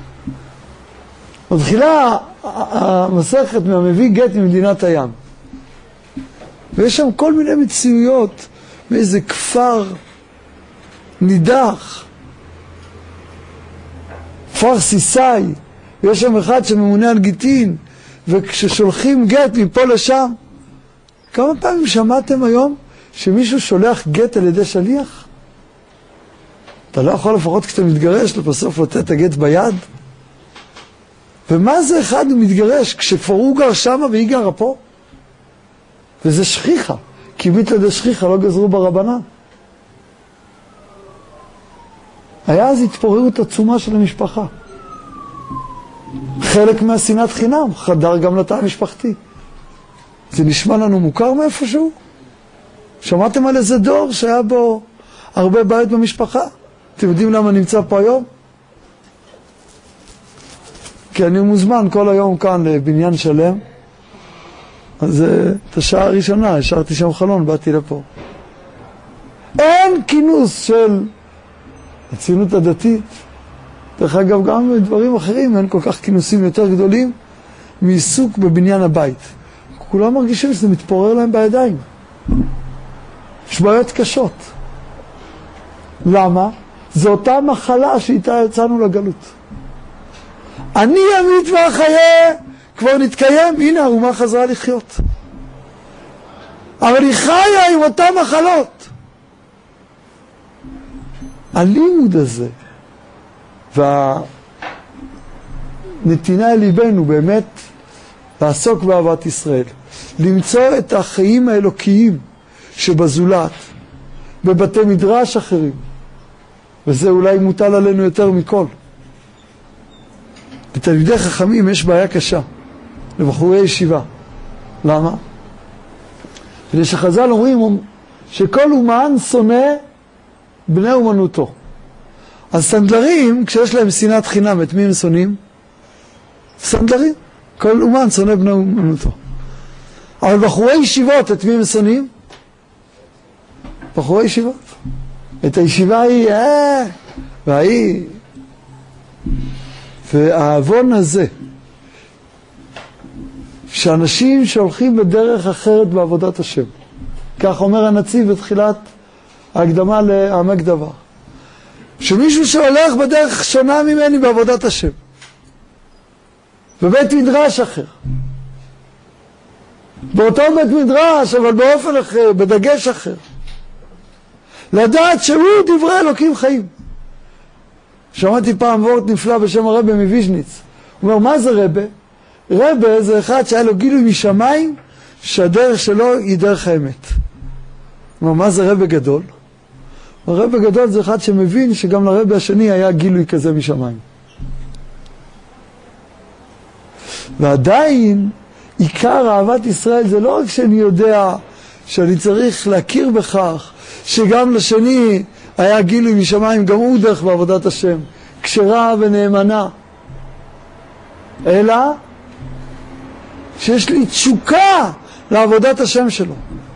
A: מתחילה המסכת מהמביא גט ממדינת הים, ויש שם כל מיני מציאויות מאיזה כפר נידח, כפר סיסאי, ויש שם אחד שממונה על גיטין, וכששולחים גט מפה לשם, כמה פעמים שמעתם היום שמישהו שולח גט על ידי שליח? אתה לא יכול לפחות כשאתה מתגרש בסוף לתת את הגט ביד? ומה זה אחד הוא מתגרש כשכבר הוא גר שמה והיא גרה פה? וזה שכיחה, כי ביטלה דשכיחה לא גזרו ברבנן. היה אז התפוררות עצומה של המשפחה. חלק מהשנאת חינם חדר גם לתא המשפחתי. זה נשמע לנו מוכר מאיפשהו? שמעתם על איזה דור שהיה בו הרבה בית במשפחה? אתם יודעים למה נמצא פה היום? כי אני מוזמן כל היום כאן לבניין שלם, אז את השעה הראשונה השארתי שם חלון, באתי לפה. אין כינוס של הציונות הדתית. דרך אגב, גם בדברים אחרים אין כל כך כינוסים יותר גדולים מעיסוק בבניין הבית. כולם מרגישים שזה מתפורר להם בידיים. יש בעיות קשות. למה? זו אותה מחלה שאיתה יצאנו לגלות. אני אמית ואחיה, כבר נתקיים, הנה האומה חזרה לחיות. אבל היא חיה עם אותה מחלות. הלימוד הזה והנתינה אל ליבנו באמת לעסוק באהבת ישראל, למצוא את החיים האלוקיים שבזולת, בבתי מדרש אחרים, וזה אולי מוטל עלינו יותר מכל. לתלמידי חכמים יש בעיה קשה, לבחורי ישיבה. למה? כדי שחז"ל אומרים שכל אומן שונא בני אומנותו. אז סנדלרים, כשיש להם שנאת חינם, את מי הם שונאים? סנדלרים. כל אומן שונא בני אומנותו. אבל בחורי ישיבות, את מי הם שונאים? בחורי ישיבות. את הישיבה היא, והיא. והאבון הזה, שאנשים שהולכים בדרך אחרת בעבודת השם. כך אומר הנציב בתחילת ההקדמה לעמק דבר. שמישהו שהולך בדרך שונה ממני בעבודת השם. בבית מדרש אחר. באותו בית מדרש, אבל באופן אחר, בדגש אחר. לדעת שהוא דברי אלוקים חיים. שמעתי פעם וורט נפלא בשם הרבי מוויז'ניץ. הוא אומר, מה זה רבי? רבי זה אחד שהיה לו גילוי משמיים, שהדרך שלו היא דרך האמת. הוא אומר, מה זה רבי גדול? הרבי גדול זה אחד שמבין שגם לרבי השני היה גילוי כזה משמיים. ועדיין, עיקר אהבת ישראל זה לא רק שאני יודע שאני צריך להכיר בכך שגם לשני היה גילוי משמיים, גם הוא דרך בעבודת השם, כשרה ונאמנה, אלא שיש לי תשוקה לעבודת השם שלו.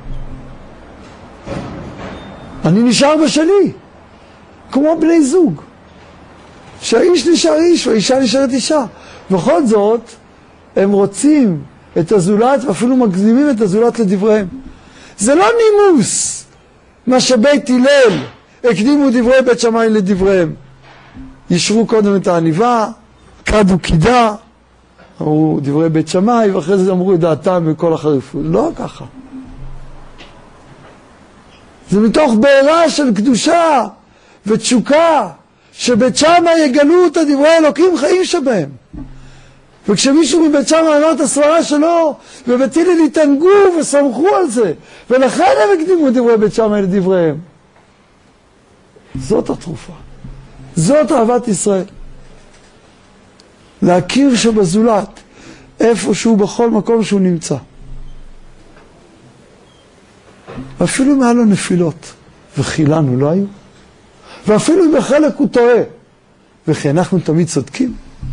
A: אני נשאר בשלי, כמו בני זוג, שהאיש נשאר איש והאישה נשארת אישה. בכל זאת, הם רוצים את הזולת ואפילו מגזימים את הזולת לדבריהם. זה לא נימוס, מה שבית הלל הקדימו דברי בית שמאי לדבריהם. ישרו קודם את העניבה, קדו קידה, אמרו דברי בית שמאי, ואחרי זה אמרו את דעתם בכל החריפות. לא ככה. זה מתוך בעירה של קדושה ותשוקה, שבית שמאי יגלו את דברי אלוקים חיים שבהם. וכשמישהו מבית שמאי אמר את הסברה שלו, ובית הלל התענגו וסמכו על זה, ולכן הם הקדימו דברי בית שמאי לדבריהם. זאת התרופה. זאת אהבת ישראל. להכיר שבזולת, איפשהו בכל מקום שהוא נמצא. אפילו מעל הנפילות, וכי לנו לא היו. ואפילו אם בחלק הוא טועה, וכי אנחנו תמיד צודקים.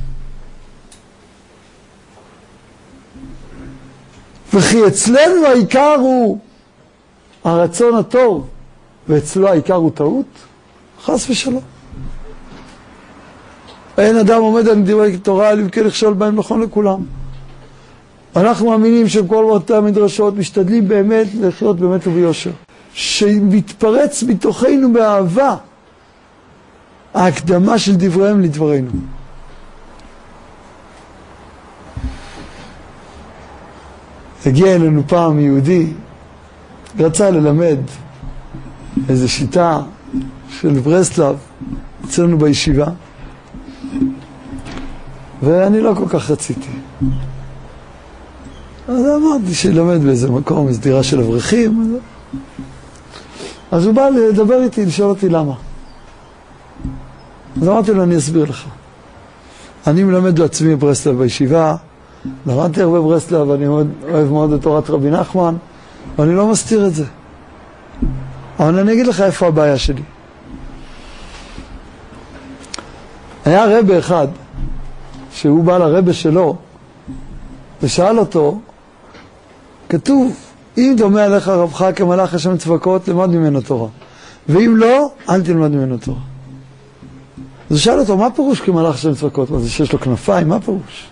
A: וכי אצלנו העיקר הוא הרצון הטוב, ואצלו העיקר הוא טעות, חס ושלום. אין אדם עומד על דברי תורה, לבכה לכשול בהם נכון לכולם. אנחנו מאמינים שכל אותם המדרשות משתדלים באמת לחיות באמת וביושר. שמתפרץ מתוכנו באהבה ההקדמה של דבריהם לדברינו. הגיע אלינו פעם יהודי, רצה ללמד איזו שיטה של ברסלב אצלנו בישיבה, ואני לא כל כך רציתי. אז אמרתי שילמד באיזה מקום, איזו דירה של אברכים. אז הוא בא לדבר איתי, לשאול אותי למה. אז אמרתי לו, אני אסביר לך. אני מלמד לעצמי ברסלב בישיבה, למדתי הרבה ברסלב, ואני אוהב מאוד את תורת רבי נחמן, ואני לא מסתיר את זה. אבל אני אגיד לך איפה הבעיה שלי. היה רבי אחד, שהוא בא לרבי שלו, ושאל אותו, כתוב, אם דומה עליך רבך כמלאך השם צבקות, למד ממנו תורה. ואם לא, אל תלמד ממנו תורה. אז הוא שאל אותו, מה פירוש כמלאך השם צבקות? מה זה שיש לו כנפיים? מה פירוש?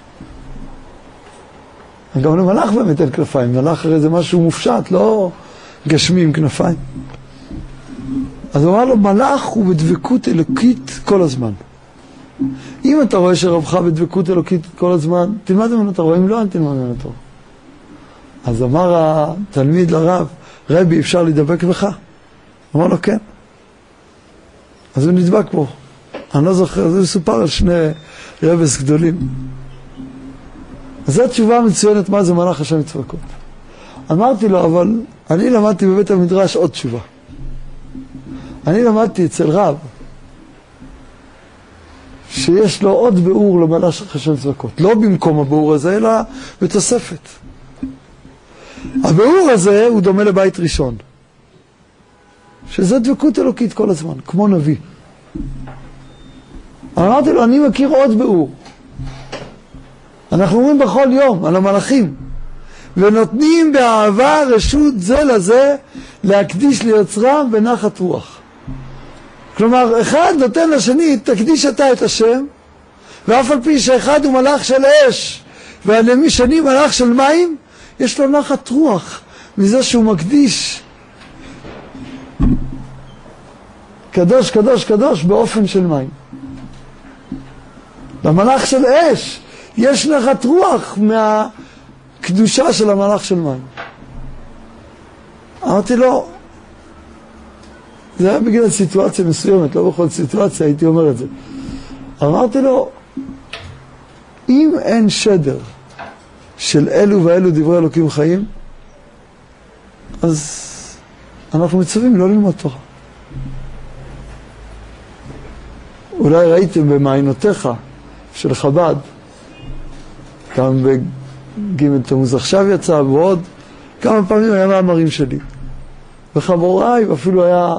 A: גם למלאך באמת אין כנפיים. מלאך הרי זה משהו מופשט, לא גשמי עם כנפיים. אז הוא אמר לו, מלאך הוא בדבקות אלוקית כל הזמן. אם אתה רואה שרבך בדבקות אלוקית כל הזמן, תלמד ממנו תורה, אם לא, אל תלמד ממנו תורה. אז אמר התלמיד לרב, רבי, אפשר לדבק בך? אמר לו, כן. אז הוא נדבק בו. אני לא זוכר, זה מסופר על שני רבס גדולים. אז זו התשובה מצוינת מה זה מלאך השם צבקות. אמרתי לו, אבל אני למדתי בבית המדרש עוד תשובה. אני למדתי אצל רב, שיש לו עוד ביאור למלאך השם צבקות. לא במקום הביאור הזה, אלא בתוספת. הביאור הזה הוא דומה לבית ראשון. שזה דבקות אלוקית כל הזמן, כמו נביא. אמרתי לו, אני מכיר עוד ביאור. אנחנו אומרים בכל יום על המלאכים, ונותנים באהבה רשות זה לזה להקדיש ליוצרם בנחת רוח. כלומר, אחד נותן לשני, תקדיש אתה את השם, ואף על פי שאחד הוא מלאך של אש, והנמי שני מלאך של מים, יש לו נחת רוח מזה שהוא מקדיש קדוש קדוש קדוש באופן של מים. למלאך של אש יש נחת רוח מהקדושה של המלאך של מים. אמרתי לו, זה היה בגלל סיטואציה מסוימת, לא בכל סיטואציה הייתי אומר את זה. אמרתי לו, אם אין שדר של אלו ואלו דברי אלוקים חיים, אז אנחנו מצווים לא ללמוד תורה. אולי ראיתם במעיינותיך של חב"ד, גם בג' תמוז עכשיו יצא, ועוד כמה פעמים היה מאמרים שלי. וחבוריי, ואפילו היה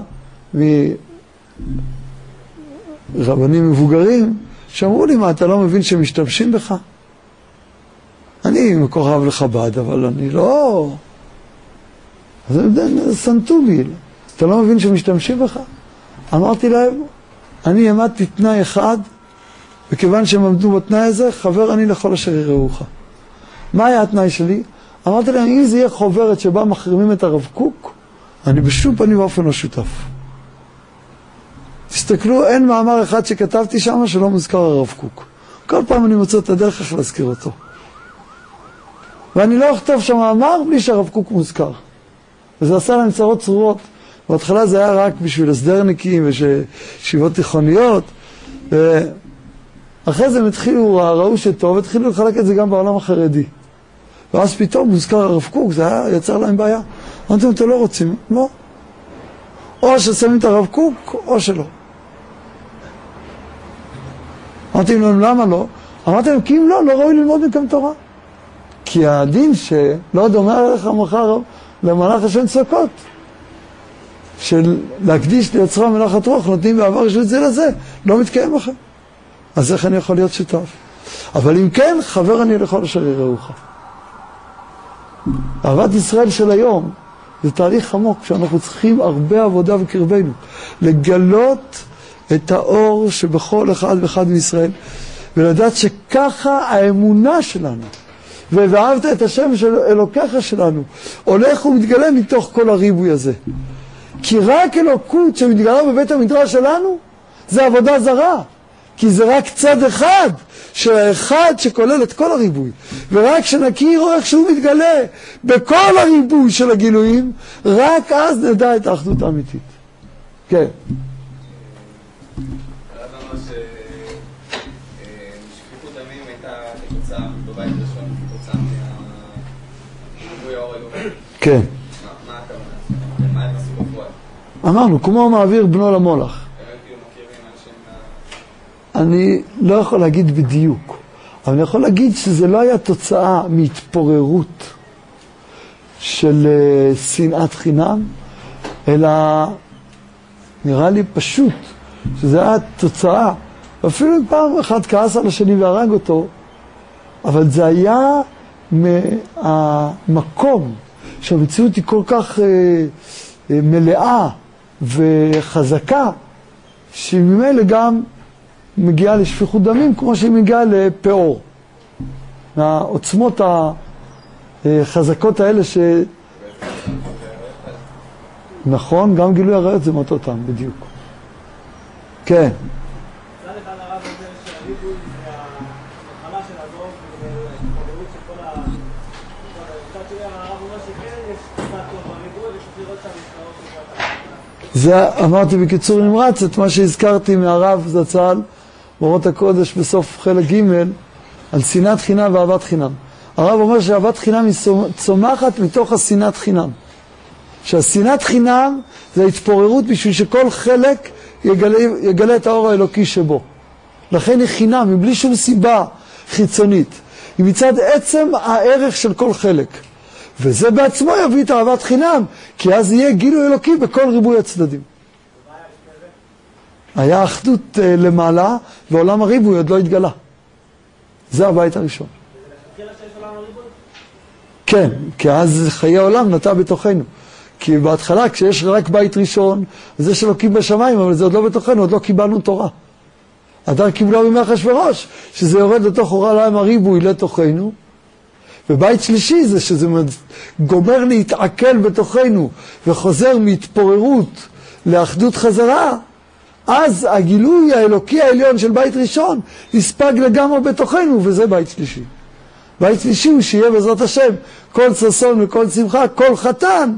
A: מרבנים מבוגרים, שאמרו לי, מה, אתה לא מבין שמשתמשים בך? אני מקורב לחב"ד, אבל אני לא... אז הם סנטו בי, אתה לא מבין שמשתמשים בך? אמרתי להם, אני עמדתי תנאי אחד, וכיוון שהם עמדו בתנאי הזה, חבר אני לכל אשר יראוך. מה היה התנאי שלי? אמרתי להם, אם זה יהיה חוברת שבה מחרימים את הרב קוק, אני בשום פנים ואופן לא שותף. תסתכלו, אין מאמר אחד שכתבתי שם שלא מוזכר הרב קוק. כל פעם אני מוצא את הדרך איך להזכיר אותו. ואני לא אכתוב שם מאמר בלי שהרב קוק מוזכר. וזה עשה להם צרות צרורות. בהתחלה זה היה רק בשביל הסדרניקים ושיבות תיכוניות. ואחרי זה הם ראו שטוב, התחילו לחלק את זה גם בעולם החרדי. ואז פתאום מוזכר הרב קוק, זה היה יצר להם בעיה. אמרתם, אתם לא רוצים? לא. או ששמים את הרב קוק, או שלא. אמרתם להם, למה לא? אמרתם להם, כי אם לא, לא ראוי ללמוד מכם תורה. כי הדין שלא דומה עליך מחר למלאך השם צעקות, של להקדיש ליוצרה מלאכת רוח, נותנים בעבר רשות זה לזה, לא מתקיים בכם. אז איך אני יכול להיות שותף? אבל אם כן, חבר אני לכל אשר יראוך. אהבת ישראל של היום זה תהליך עמוק שאנחנו צריכים הרבה עבודה בקרבנו, לגלות את האור שבכל אחד ואחד מישראל, ולדעת שככה האמונה שלנו, ואהבת את השם של אלוקיך שלנו, הולך ומתגלה מתוך כל הריבוי הזה. כי רק אלוקות שמתגלה בבית המדרש שלנו, זה עבודה זרה. כי זה רק צד אחד, שהאחד שכולל את כל הריבוי. ורק שנכיר איך שהוא מתגלה בכל הריבוי של הגילויים, רק אז נדע את האחדות האמיתית. כן.
B: שפיכות דמים הייתה כתוצאה בבית ראשון, כתוצאה מהריבוי האור אלוהי.
A: כן.
B: מה הכוונה? מה הם עשו בפועל?
A: אמרנו, כמו מעביר בנו למולך. אני לא יכול להגיד בדיוק, אבל אני יכול להגיד שזה לא היה תוצאה מהתפוררות של שנאת חינם, אלא נראה לי פשוט שזה היה תוצאה, אפילו פעם אחת כעס על השני והרג אותו, אבל זה היה מהמקום שהמציאות היא כל כך מלאה וחזקה, שממילא גם מגיעה לשפיכות דמים כמו שהיא מגיעה לפאור. מהעוצמות החזקות האלה נכון, גם גילוי עריות זה מאותו טעם, בדיוק. כן.
C: מצד אחד הרב אומר שהריבוי זה ההתחלה של הדור וההתפוררות של כל מצד שני הרב אומר שכן יש קצת טוב בריבוי וצריך לראות שהמסתרות
A: זה אמרתי בקיצור נמרץ את מה שהזכרתי מהרב זצ"ל באורות הקודש בסוף חלק ג' על שנאת חינם ואהבת חינם. הרב אומר שאהבת חינם היא צומחת מתוך השנאת חינם. שהשנאת חינם זה ההתפוררות בשביל שכל חלק יגלה את האור האלוקי שבו. לכן היא חינם, מבלי שום סיבה חיצונית. היא מצד עצם הערך של כל חלק. וזה בעצמו יביא את אהבת חינם, כי אז יהיה גילוי אלוקי בכל ריבוי הצדדים. היה אחדות למעלה, ועולם הריבוי עוד לא התגלה. זה הבית הראשון. כן, כי אז חיי העולם נטע בתוכנו. כי בהתחלה כשיש רק בית ראשון, זה שלוקים בשמיים, אבל זה עוד לא בתוכנו, עוד לא קיבלנו תורה. הדר קיבלו ממך אחשוורוש, שזה יורד לתוך עולם הריבוי לתוכנו, ובית שלישי זה שזה גומר להתעכל בתוכנו וחוזר מהתפוררות לאחדות חזרה, אז הגילוי האלוקי העליון של בית ראשון נספג לגמרי בתוכנו, וזה בית שלישי. בית שלישי הוא שיהיה בעזרת השם כל ששון וכל שמחה, כל חתן,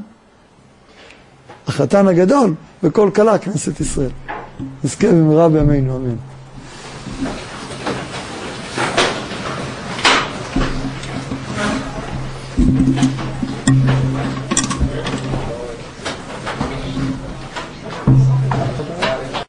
A: החתן הגדול וכל כלה כנסת ישראל. נזכה במהרה בימינו, אמן.